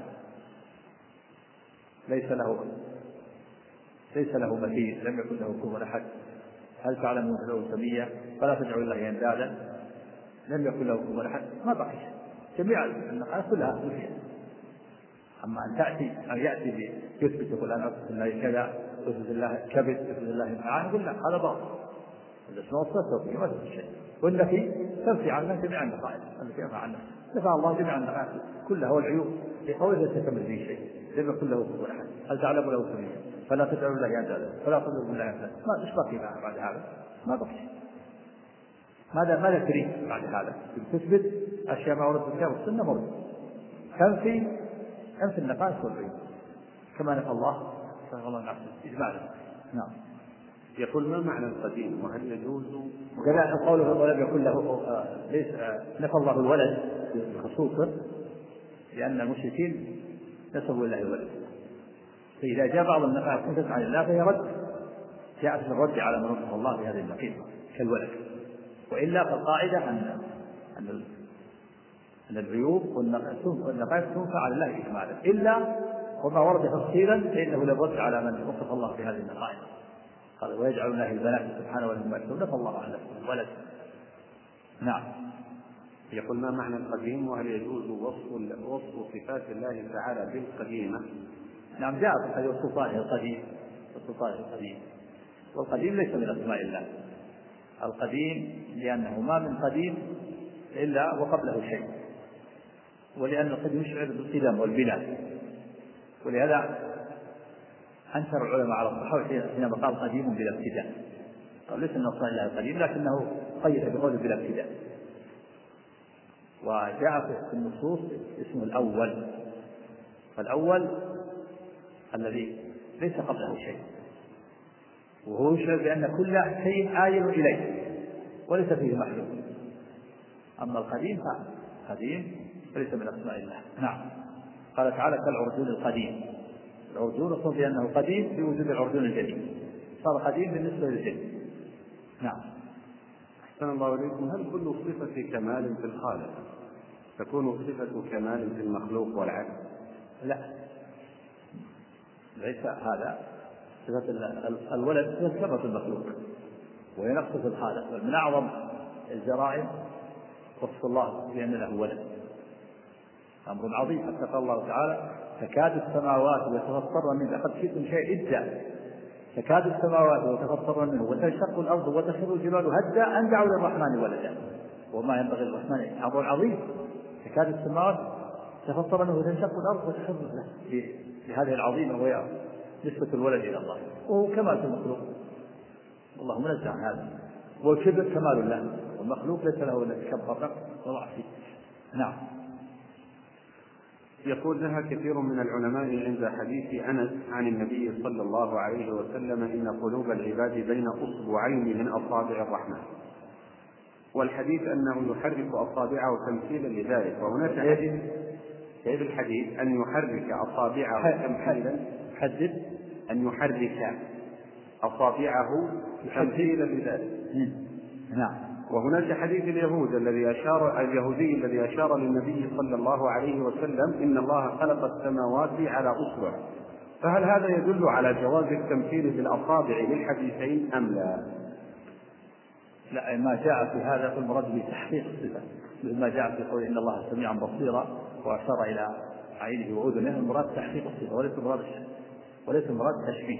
ليس له ليس له مثيل، لم يكن له كفوا أحد، هل تعلم له سميا، فلا تدعوا الله أندادا، لم يكن له كفوا أحد، ما بقي جميع النقائص كلها نفيت. أما أن تأتي أن يأتي يثبت يقول أنا أثبت الله كذا، يثبت الله كبد، يثبت الله معاني، يقول لا هذا باطل، الأسماء والصفات توقيفية ما تثبت شيء، والنفي تنفي عنه جميع النقائص، التي ينفع عنه نفى الله جميع النقائص كلها والعيوب لقوله ليس كمثله به شيء، لم يكن له كفوا أحد، هل تعلم له سميا، فلا تدعوا الله أندادا، فلا تضربوا بالله أمثالا، ما إيش بقي بعد هذا؟ ما بقي. ماذا ماذا تريد بعد هذا؟ تثبت أشياء ما ورد في الكتاب والسنة موجودة، تنفي أنفي النقائص والعيوب كما نفى الله سبحانه وتعالى إجمالا. نعم. يقول ما معنى القديم وهل يجوز؟ وكذلك قوله ولم يكن له ليس نفى الله الولد خصوصا لأن المشركين نسبوا لله الولد، فإذا جاء بعض النقائص نفت عن الله فهي رد، جاءت في الرد على من وصف الله بهذه النقيصة كالولد. وإلا فالقاعدة أن أن أن العيوب والنقائص تنفع على الله إجمالا، إلا وما ورد تفصيلا فإنه لابد على من وصف الله بهذه النقائص، قال ويجعل الله البنات سبحانه ولهم يكتب نفى الله عن نفسه الولد. نعم. يقول ما معنى القديم وهل يجوز وصف وصف صفات الله تعالى بالقديمة؟ نعم جاء في وصفه القديم وصفه القديم، والقديم ليس من أسماء الله، القديم لأنه ما من قديم إلا وقبله شيء، ولأن القديم يشعر بالقدم والبناء، ولهذا أنكر العلماء على الصحابة حينما قال قديم بلا ابتداء، قال ليس من أسماء الله القديم لكنه قيد بقوله بلا ابتداء. وجاء في النصوص اسمه الأول، فالأول الذي ليس قبله شيء، وهو يشعر بأن كل شيء آيل إليه وليس فيه مخلوق. أما القديم فقديم فليس من أسماء الله. نعم. قال تعالى كالعرجون القديم، العرجون أصلا بأنه قديم بوجود العرجون الجديد، صار قديم بالنسبة للجديد. نعم. أحسن الله إليكم. هل كل صفة كمال في الخالق تكون صفة كمال في المخلوق والعكس؟ لا، ليس هذا. صفة الولد صفة في المخلوق وهي نقص في الخالق، ومن أعظم الجرائم وصف الله بأن له ولد، أمر عظيم، حتى قال الله تعالى تكاد السماوات يتفطرن منه، لقد جئتم شيء إدا، تكاد السماوات يتفطرن منه وتنشق الأرض وتخر الجبال هدا أن دعوا للرحمن ولدا وما ينبغي للرحمن. أمر عظيم، تكاد السماوات تتفطر منه وتنشق الأرض وتخر لهذه العظيمة وهي نسبة الولد إلى الله، وهو كمال في المخلوق، الله منزه عن هذا، والكبر كمال له، والمخلوق ليس له إلا كبر وضعف فيه. نعم. يقول لها كثير من العلماء عند حديث أنس عن النبي صلى الله عليه وسلم إن قلوب العباد بين أصبعين من أصابع الرحمن، والحديث أنه يحرك أصابعه تمثيلا لذلك، وهناك حديث في الحديث أن يحرك أصابعه تمثيلا حدد أن يحرك أصابعه تمثيلا لذلك. نعم. وهناك حديث اليهود الذي أشار اليهودي الذي أشار للنبي صلى الله عليه وسلم إن الله خلق السماوات على أصبع، فهل هذا يدل على جواز التمثيل بالأصابع للحديثين أم لا؟ لا، ما جاء في هذا فالمراد به تحقيق الصفة، مثل ما جاء في قول إن الله سميعا بصيرا وأشار إلى عينه وأذنه، المراد تحقيق الصفة وليس المراد وليس المراد تشبيه،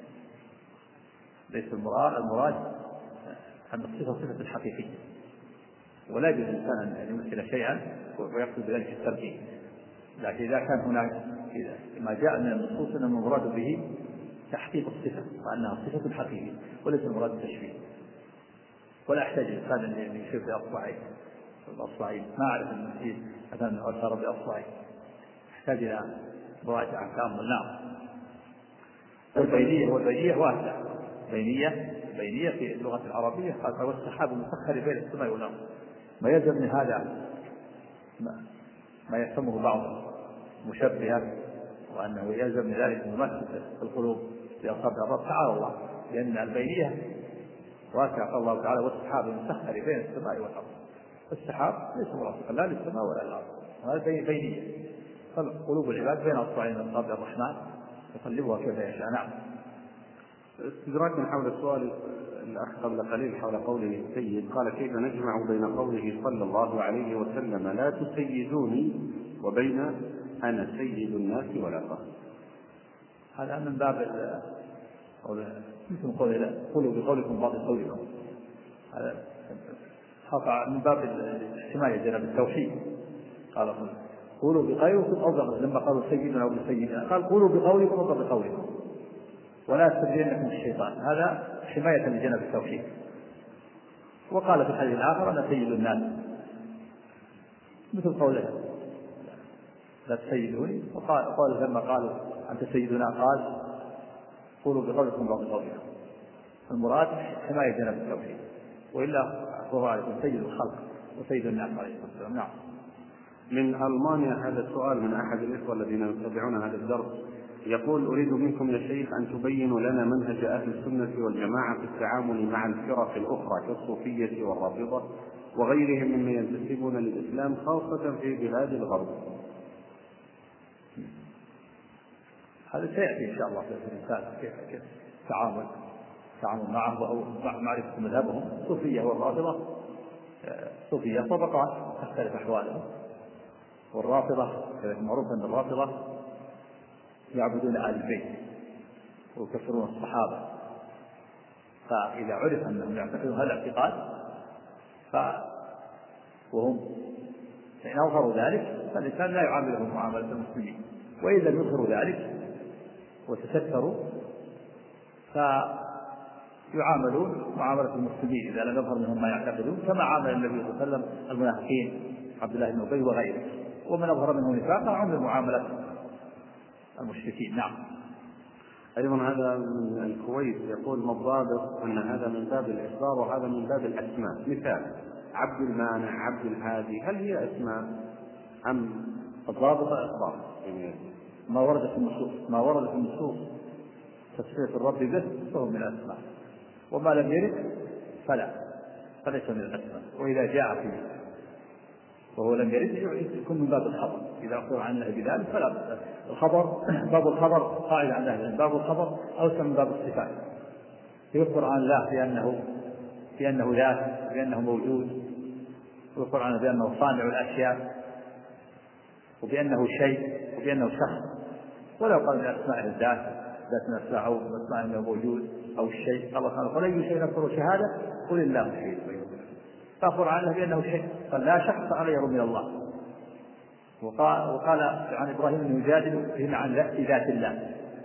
ليس المراد المراد أن الصفة صفة حقيقية، ولا يجوز الإنسان أن يمثل شيئا ويقصد بذلك التركيب. لكن إذا كان هناك ما جاء من النصوص أن المراد به تحقيق الصفة وأنها صفة حقيقية وليس المراد التشبيه. ولا أحتاج الإنسان أن يشير بأصبعين الأصبعين ما أعرف المسيح مثلا أشار بأصبعين، أحتاج إلى مراجعة كاملة. نعم. والبينية والبينية واسعة، بينية بينية في اللغة العربية هو السحاب المسخر بين السماء والأرض، ما يلزم من هذا ما يسمه بعض مشبهة وأنه يلزم من ذلك ممثل في القلوب لأصحاب الرب. تعالى الله، لأن البينية واسعة. الله تعالى والسحاب المسخر بين السماء والأرض، السحاب ليس مرافقا لا للسماء ولا للأرض، هذا بينية. قلوب العباد بين أصبعين من أصابع الرحمن يقلبها كيف يشاء. نعم. استدراكا حول السؤال الأخ قبل قليل حول قوله السيد، قال كيف نجمع بين قوله صلى الله عليه وسلم لا تسيدوني وبين أنا سيد الناس ولا قهر؟ هذا من باب مثل قولوا بقولكم بعض قولكم، هذا حقع من باب الحماية جناب التوحيد. قال قولوا بقولكم أو بقولكم، لما قالوا سيدنا أو سيدنا قال قولوا بقولكم أو بقولكم ولا يستبدلنكم الشيطان، هذا حماية لجناب التوحيد. وقال في الحديث الآخر أنا سيد الناس، مثل قوله لا تسيدوني. وقال لما قالوا أنت سيدنا قال قولوا بقولكم أو بقولكم، المراد حماية جناب التوحيد، وإلا هو عليكم سيد الخلق وسيد الناس عليه الصلاة والسلام. نعم. من ألمانيا هذا السؤال من أحد الإخوة الذين يتابعون هذا الدرس، يقول أريد منكم يا شيخ أن تبينوا لنا منهج أهل السنة والجماعة في التعامل مع الفرق الأخرى كالصوفية والرافضة وغيرهم ممن ينتسبون للإسلام خاصة في بلاد الغرب. هذا سيأتي إن شاء الله في الرسالة كيف كيف تعامل تعامل معه أو معرفة مذهبهم. الصوفية والرافضة، الصوفية طبقات تختلف أحوالهم، والرافضة معروف أن الرافضة يعبدون آل البيت ويكفرون الصحابة، فإذا عرف أنهم يعتقدون هذا الاعتقاد ف وهم فإن أظهروا ذلك فالإنسان لا يعاملهم معاملة المسلمين، وإن لم يظهروا ذلك وتستروا فيعاملون معاملة المسلمين إذا لم يظهر منهم ما يعتقدون، كما عامل النبي صلى الله عليه وسلم المنافقين عبد الله بن أبي وغيره، ومن أظهر منهم نفاقا عامل معاملة المشركين. نعم. أيضا هذا من الكويت يقول ما الضابط أن هذا من باب الإخبار وهذا من باب الأسماء؟ مثال عبد المانع، عبد الهادي، هل هي أسماء أم الضابط الإخبار؟ ما ورد في النصوص ما ورد في النصوص تسمية الرب به فهو من الأسماء، وما لم يرد فلا فليس من الأسماء. وإذا جاء فيه وهو لم يرد يكون من باب الخبر، إذا أخبر عن الله بذلك فلا. الخبر باب الخبر قاعدة عن أهل باب الخبر أوسع من باب الصفات، يخبر عن الله بأنه بأنه ذات، بأنه موجود، ويخبر عنه بأنه صانع الأشياء، وبأنه شيء، وبأنه شخص. ولو قال من أسماء الذات ذات نفسه أو أسماء أنه موجود أو الشيء، الله تعالى قال أي شيء نذكر شهادة قل الله شهيد بيننا، فأخبر عنه بأنه شيء، قال لا شخص أغير من الله. وقال, وقال عن إبراهيم أنه يجادل فيما عن ذات الله،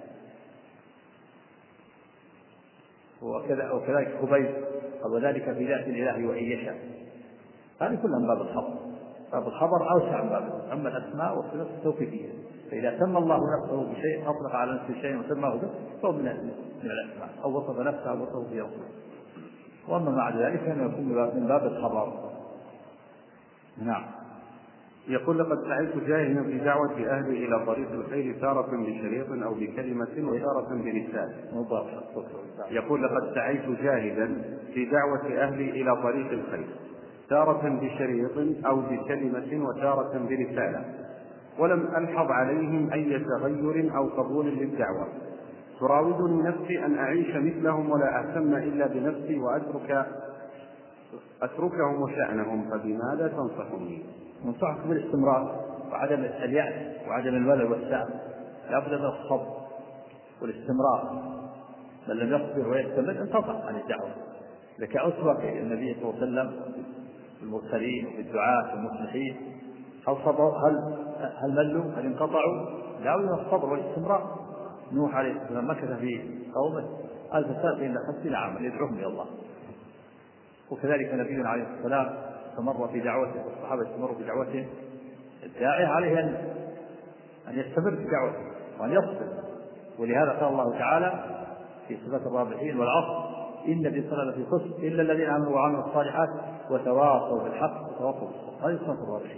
وكذا وكذلك خبيب قال وذلك في ذات الإله وإن يشاء. هذه كلها من باب الخبر. باب الخبر أوسع من باب أما الأسماء والصفات التوقيفية، فإذا سمى الله نفسه بشيء أطلق على نفسه شيء وسماه به فهو من من الأسماء، أو وصف نفسه أو وصفه في رسوله. وأما مع ذلك فإنه يكون من باب الخبر. نعم. يقول لقد سعيت جاهدا في دعوة أهلي إلى طريق الخير تارة بشريط أو بكلمة وتارة برسالة. يقول لقد سعيت جاهدا في دعوة أهلي إلى طريق الخير تارة بشريط أو بكلمة وتارة برسالة، ولم ألحظ عليهم أي تغير أو قبول للدعوة. تراودني نفسي أن أعيش مثلهم ولا أهتم إلا بنفسي وأترك أتركهم وشأنهم فبماذا تنصحوني؟ ننصحك بالاستمرار وعدم اليأس وعدم الملل والسعي، لا بد من الصبر والاستمرار. من لم يصبر ويستمر انقطع عن الدعوة. لك أسوة في النبي صلى الله عليه وسلم المرسلين والدعاة والمصلحين، هل صبروا؟ هل هل ملوا؟ هل انقطعوا؟ لا بد من الصبر والاستمرار. نوح عليه السلام مكث في قومه ألف سنة إلا خمسين عاما يدعوهم إلى الله. وكذلك نبينا عليه السلام استمر في دعوته والصحابة استمروا في دعوته. الداعي عليه أن أن يستمر في دعوته وأن يصبر. ولهذا قال الله تعالى في صفة الرابحين والعصر إن الإنسان لفي خسر إلا الذين آمنوا وعملوا الصالحات وتواصوا بالحق وتواصوا بالصبر. هذه صفة الرابحين.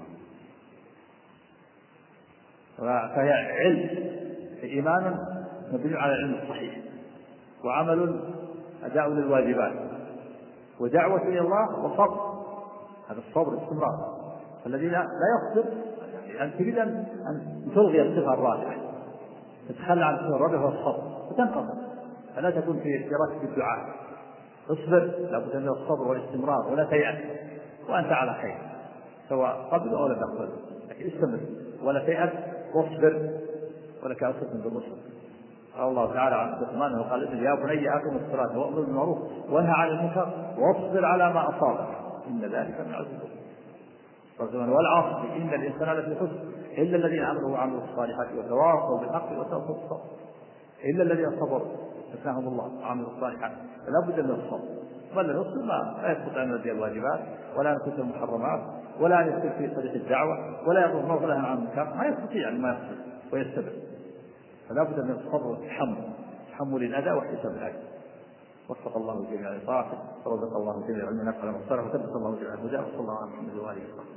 فهي علم إيمان مبني على العلم الصحيح، وعمل أداء للواجبات، ودعوة إلى الله وصبر. هذا الصبر استمرار. فالذين لا يصبر أن تريد أن تلغي الصفة الرابحة، تتخلى عن الصفة الرابحة والصبر وتنقطع، فلا تكون في ركب الدعاء. اصبر، لا بد من الصبر والاستمرار، ولا تيأس وأنت على خير سواء قبل أو لم تقبل، لكن استمر ولا تيأس واصبر ولك أصبر بالرسل. قال الله تعالى عن عثمان وقال يا بني أقم الصلاة وأمر بالمعروف وانهى عن المنكر واصبر على ما أصابك إن ذلك من عزم الأمور. والعصر إن الإنسان لفي خسر إلا الذين آمنوا وعملوا الصالحات وتواصوا بالحق وتواصوا بالصبر. إلا الذين صبروا فساهم الله وعملوا الصالحات. فلا بد من الصبر. من لا يصبر لا يستطيع أن يؤدي الواجبات ولا ينكر المحرمات ولا يسير في طريق الدعوة ولا يضرب مغلها عن المنكر، ما يستطيع أن ما يصبر ويستمر. فلا بد من الصبر والتحمل، تحمل الأذى واحتساب الأجر. وفق الله جميع لطاعته ورزق الله جميع علم نفع المغفرة وثبت الله جميع الهدى وصلى الله على محمد وآله وصحبه.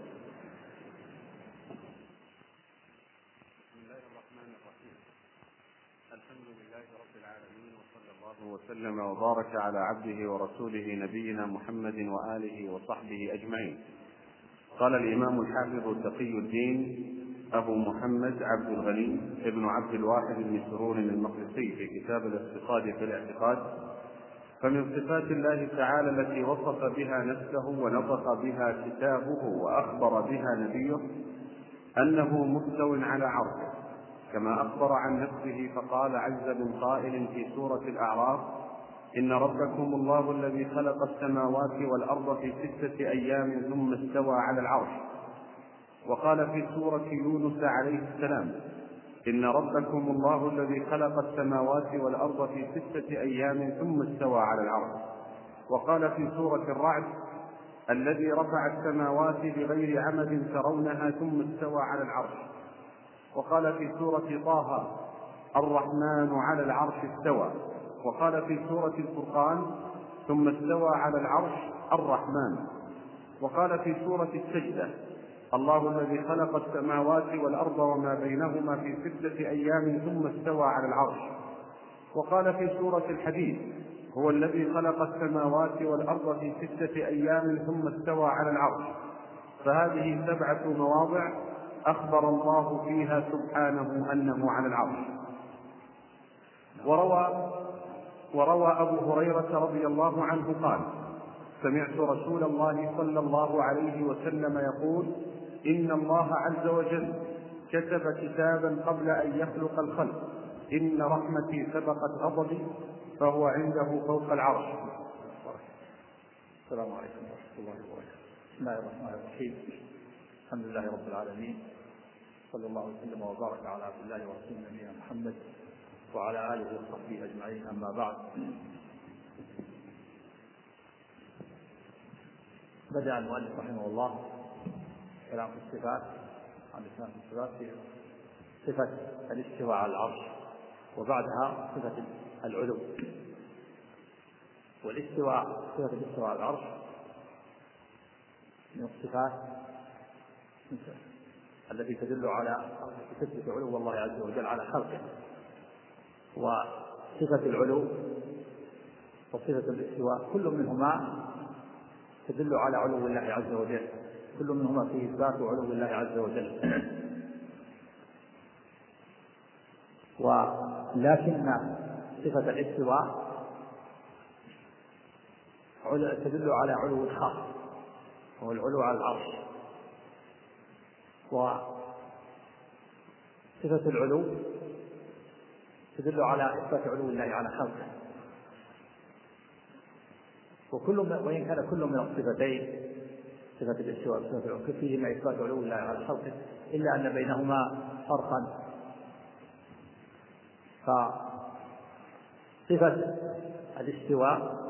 بسم الله الرحمن الرحيم. الحمد لله رب العالمين، وصلى الله وسلم وبارك على عبده ورسوله نبينا محمد وآله وصحبه أجمعين. قال الإمام الحافظ تقي الدين أبو محمد عبد الغني ابن عبد الواحد بن سرور المقدسي في كتاب الاعتقاد في الاعتقاد: فمن صفات الله تعالى التي وصف بها نفسه ونطق بها كتابه وأخبر بها نبيه أنه مستو على عرشه، كما أخبر عن نفسه فقال عز من قائل في سورة الأعراف: إن ربكم الله الذي خلق السماوات والأرض في ستة أيام ثم استوى على العرش. وقال في سورة يونس عليه السلام: إن ربكم الله الذي خلق السماوات والأرض في ستة أيام ثم استوى على العرش. وقال في سورة الرعد: الذي رفع السماوات بغير عمد ترونها ثم استوى على العرش. وقال في سورة طه: الرحمن على العرش استوى. وقال في سورة الفرقان: ثم استوى على العرش الرحمن. وقال في سورة السجدة: الله الذي خلق السماوات والأرض وما بينهما في ستة أيام ثم استوى على العرش. وقال في سورة الحديد: هو الذي خلق السماوات والأرض في ستة أيام ثم استوى على العرش. فهذه سبعة مواضع أخبر الله فيها سبحانه أنه على العرش. وروى, وروى أبو هريرة رضي الله عنه قال: سمعت رسول الله صلى الله عليه وسلم يقول: إن الله عز وجل كتب كتابا قبل أن يخلق الخلق: إن رحمتي سبقت غضبي فهو عنده فوق العرش. السلام عليكم ورحمة الله وبركاته. بسم الله الرحمن الرحيم. الحمد لله رب العالمين، صلى الله وسلم وبارك على عبد الله ورسوله نبينا محمد وعلى آله وصحبه أجمعين. أما بعد، بدأ المؤلف رحمه الله كلام في الصفات عن الإسلام في الصفات في صفة الاستواء على العرش، وبعدها صفة العلو. والاستواء صفة الاستواء على العرش من الصفات التي تدل على تثبت علو الله عز وجل على خلقه. وصفة العلو وصفة الاستواء كل منهما تدل على علو الله عز وجل، كل منهما فيه إثبات علو الله عز وجل. ولكن صفة الاستواء تدل على علو خاص وهو العلو على العرش. وصفة العلو تدل على إثبات علو الله على خلقه، وكل وإن كان كل من الصفتين صفة الاستواء وصفة العلو فيهما إثبات علو الله على خلقه، إلا أن بينهما فرقا. فصفة الاستواء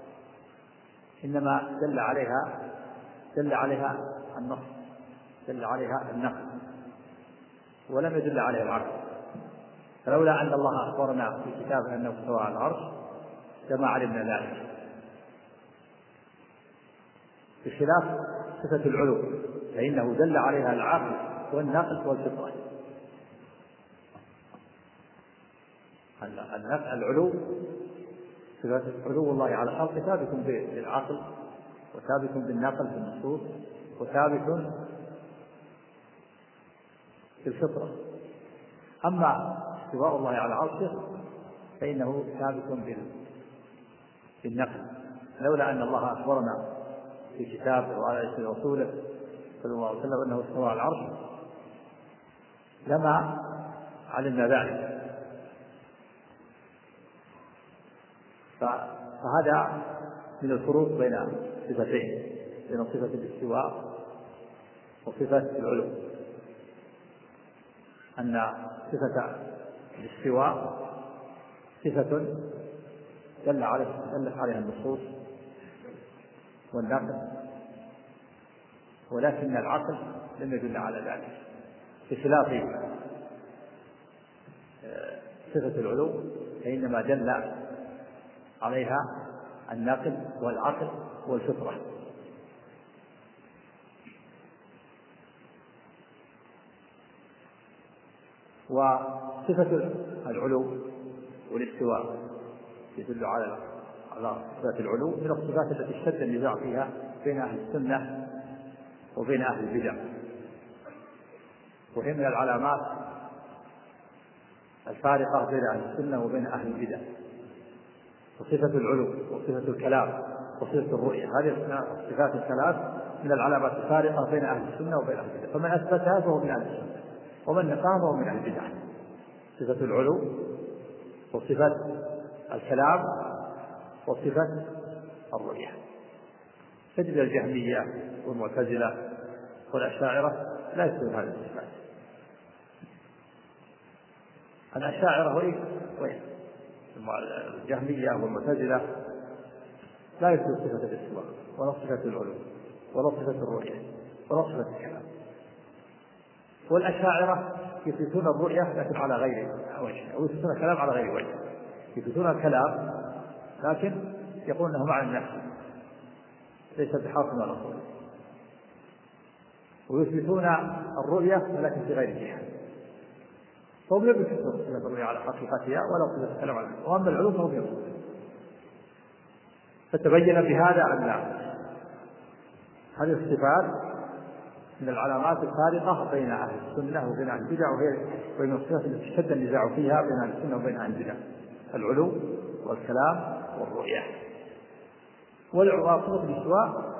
إنما دل عليها دل عليها النص، دل عليها النقل، ولم يدل عليها العقل. فلولا أن الله أخبرنا في كتابه أنه استوى على العرش لما علمنا ذلك، بخلاف صفة العلو فإنه دل عليها العقل والنقل والفطرة. العلو صفة علو الله على خلقه ثابت بالعقل وثابت بالنقل في النصوص وثابت بالفطرة. أما استواء الله على عرشه فإنه ثابت بالنقل، لولا أن الله أخبرنا في كتابه وعلى لسان رسوله صلى الله عليه وسلم أنه استوى على العرش لما علمنا ذلك. فهذا من الفروق بين صفتين، بين صفة الاستواء وصفة العلو، أن صفة الاستواء صفة دل عليها النصوص والنقل، ولكن العقل لم يدل على ذلك، بخلاف صفة العلو فإنما دل عليها النقل والعقل والفطرة. وصفة العلو والاستواء يدل على على صفات العلو من الصفات التي اشتد النزاع فيها بين أهل السنة وبين أهل البدع، وهي من العلامات الفارقة بين أهل السنة وبين أهل البدع. وصفة العلو وصفة الكلام وصفة الرؤية هذه الصفات الثلاث من العلامات الفارقة بين أهل السنة وبين أهل البدع، فمن أثبتها فهو من أهل السنة ومن نفاها فهو من أهل البدع. صفة العلو وصفة الكلام وصفة الرؤية. تجد الجهمية والمعتزلة والأشاعرة لا يثبتون هذه الصفات. الأشاعرة وين الجهمية والمعتزلة لا يثبت صفة الاستواء ولا صفة العلو ولا صفة الرؤية ولا صفة الكلام. والأشاعرة يثبتون الرؤية لكن على غير وجه، أو يثبتون الكلام على غير وجه. يثبتون الكلام لكن يقول أنه معنى النفس ليس بحاصل على الرؤية، ويثبتون الرؤية لكن في غير جهة، فهم يثبتون صفة الرؤية على حقيقتها ولا صفة الكلام على الرؤية، وأما العلو فهم يثبتون. فتبين بهذا أن هذه الصفات من العلامات الفارقة بين أهل السنة وبين أهل البدع، وهي بين الصفات التي اشتد النزاع فيها بين أهل السنة وبين أهل البدع: العلو والكلام والرؤية. والصفة الاستواء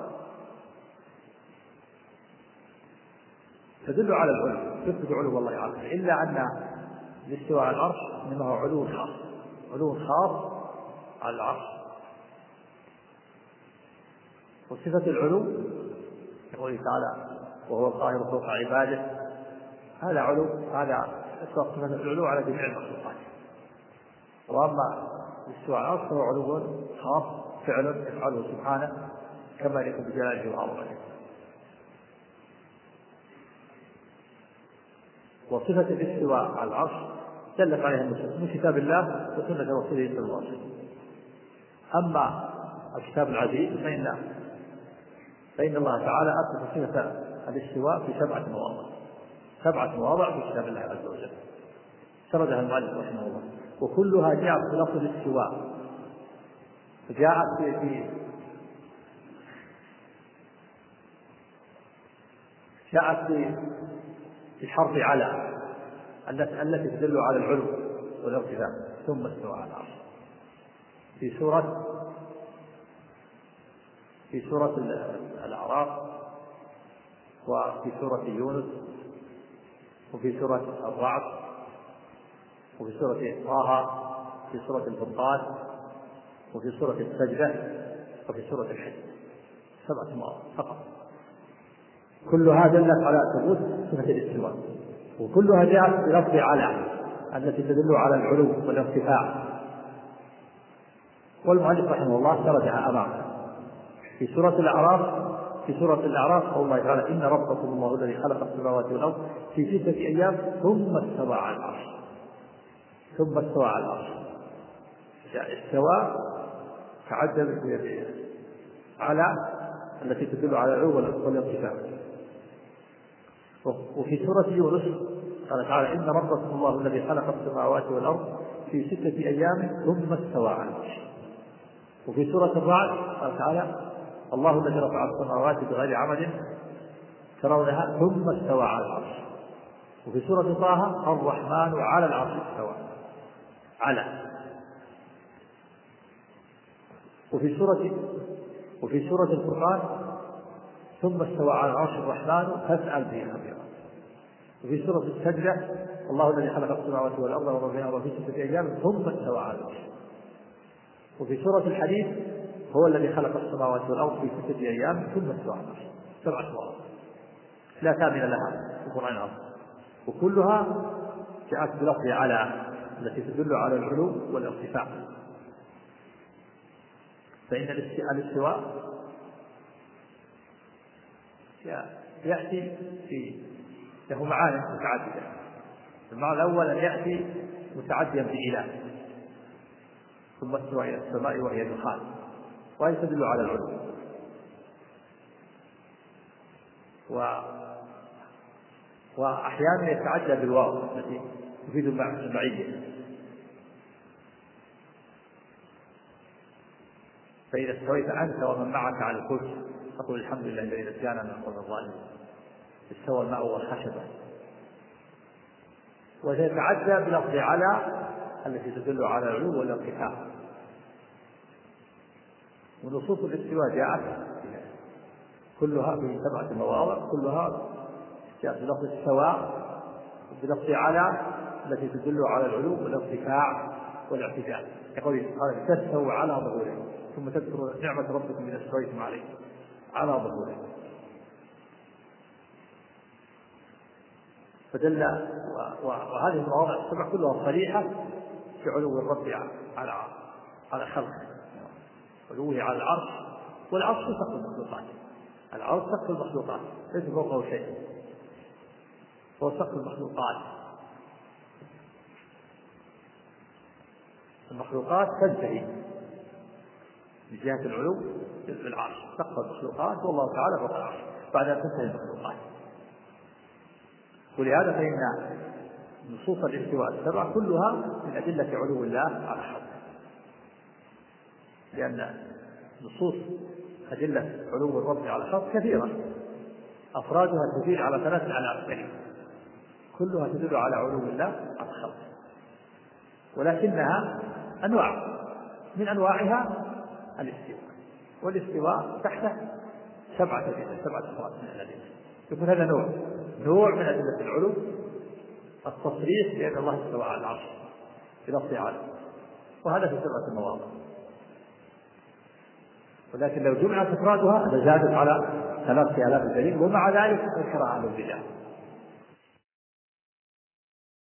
تدل على العلو، تثبت علو الله عز وجل، إلا أن الاستواء على العرش إنما هو علو خاص، علو خاص على العرش. وصفة العلو يقول تعالى: وهو القاهر فوق عباده، هذا علو، هذا إطلاق صفة العلو على جميع المخلوقات. وأما الاستواء على العرش فهو علو خاص فعل يفعله سبحانه كما يليق بجلاله وعظمته. وصفة الاستواء على العرش دلت عليها النصوص من كتاب الله وسنة رسوله صلى الله عليه وسلم. أما الكتاب العزيز فإن فإن الله تعالى أثبت صفة الاستواء في سبعة مواضع، سبعة مواضع في كتاب الله عز وجل سردها المؤلف رحمه الله، وكلها جاءت بلفظ الاستواء، جاءت في جاءت في حرف على التي تدل على العلو والارتفاع، ثم استوى على العرش في سورة في سورة الأعراف، وفي سورة يونس، وفي سورة الرعد، وفي سورة طه، في سورة الفرقان، وفي سورة السجدة، وفي سورة الحج. سبعة مواضع فقط، كلها دلت على ثبوت صفة الاستواء، وكلها جاءت بلفظ على التي تدل على العلو والارتفاع. والمؤلف رحمه الله سردها أمامنا في سورة الأعراف. في سورة الأعراف قول الله تعالى: إن ربكم الله الذي خلق السماوات والأرض في ستة أيام ثم استوى على العرش. ثم استوى على العرش، استوى تعدد بيده على التي تدل على العلو والارتفاع. وفي سورة يونس قال تعالى: إن ربكم الله الذي خلق السماوات والأرض في ستة أيام ثم استوى على العرش. وفي سورة الرعد قال تعالى: الله الذي رفع السماوات بغير عمد ترونها ثم استوى على العرش. وفي سورة طه: الرحمن على العرش استوى على. وفي سورة وفي سورة الفرقان: ثم استوى على العرش الرحمن فاسأل به خبيرا. وفي سورة السجدة: الله الذي خلق السماوات والأرض وما بينهما في ستة أيام ثم استوى على العرش. وفي سورة الحديث: هو الذي خلق السماوات والأرض في ستة أيام ثم استوى على العرش. سبعة مواضع لا كامل لها في القرآن العظيم، وكلها جاءت بلفظ على التي تدل على العلو والارتفاع. فإن الاستواء يأتي في له معاني متعددة. المعنى الأول أن يأتي متعديا بإله، ثم استوى إلى السماء وهي دخان، وهي تدل على العلو. و... وأحيانا يتعدى بالواو التي تفيد المعية، فإذا استويت أنت ومن معك على الفلك فقل الحمد لله الذي نجانا من القوم الظالمين. استوى الماء والخشبة. ويتعدى بلفظ على التي تدل على العلو والارتفاع. ونصوص الاستواء جاءت كلها في سبعة مواضع، كلها جاءت بلفظ السواء بلفظ على التي تدل على العلو والارتفاع والاعتدال. يقول قال: تستووا على ظهوره ثم تذكروا نعمة ربكم إذا استويتم عليه على ظهوره. فدل وهذه المواضع السبع كلها صريحة في علو الرب على على خلقه، علوه على العرش. والعرش سقف المخلوقات، العرش سقف المخلوقات ليس فوقه شيء، هو سقف المخلوقات. المخلوقات تنتهي من جهة العلو بالعرش، سقف المخلوقات والله تعالى فوق العرش بعد أن تنتهي المخلوقات. ولهذا فإن نصوص الاستواء السبع كلها من أدلة علو الله على خلقه، لأن نصوص أدلة علو الرب على خلقه كثيرة، أفرادها تدل على ثلاثة علامات كثيرة كلها تدل على علو الله على خلقه، ولكنها أنواع، من أنواعها الاستواء. والاستواء تحته سبعة أدلة، سبعة أفراد من الأدلة. يكون هذا نوع نوع من أدلة العلو، التصريح بأن الله استوى على العرش بلفظ على، وهذا في سبعة مواضع. ولكن لو جمعت أفرادها لزادت على ثلاثة آلاف دليل، ومع ذلك ذكر أهل البدع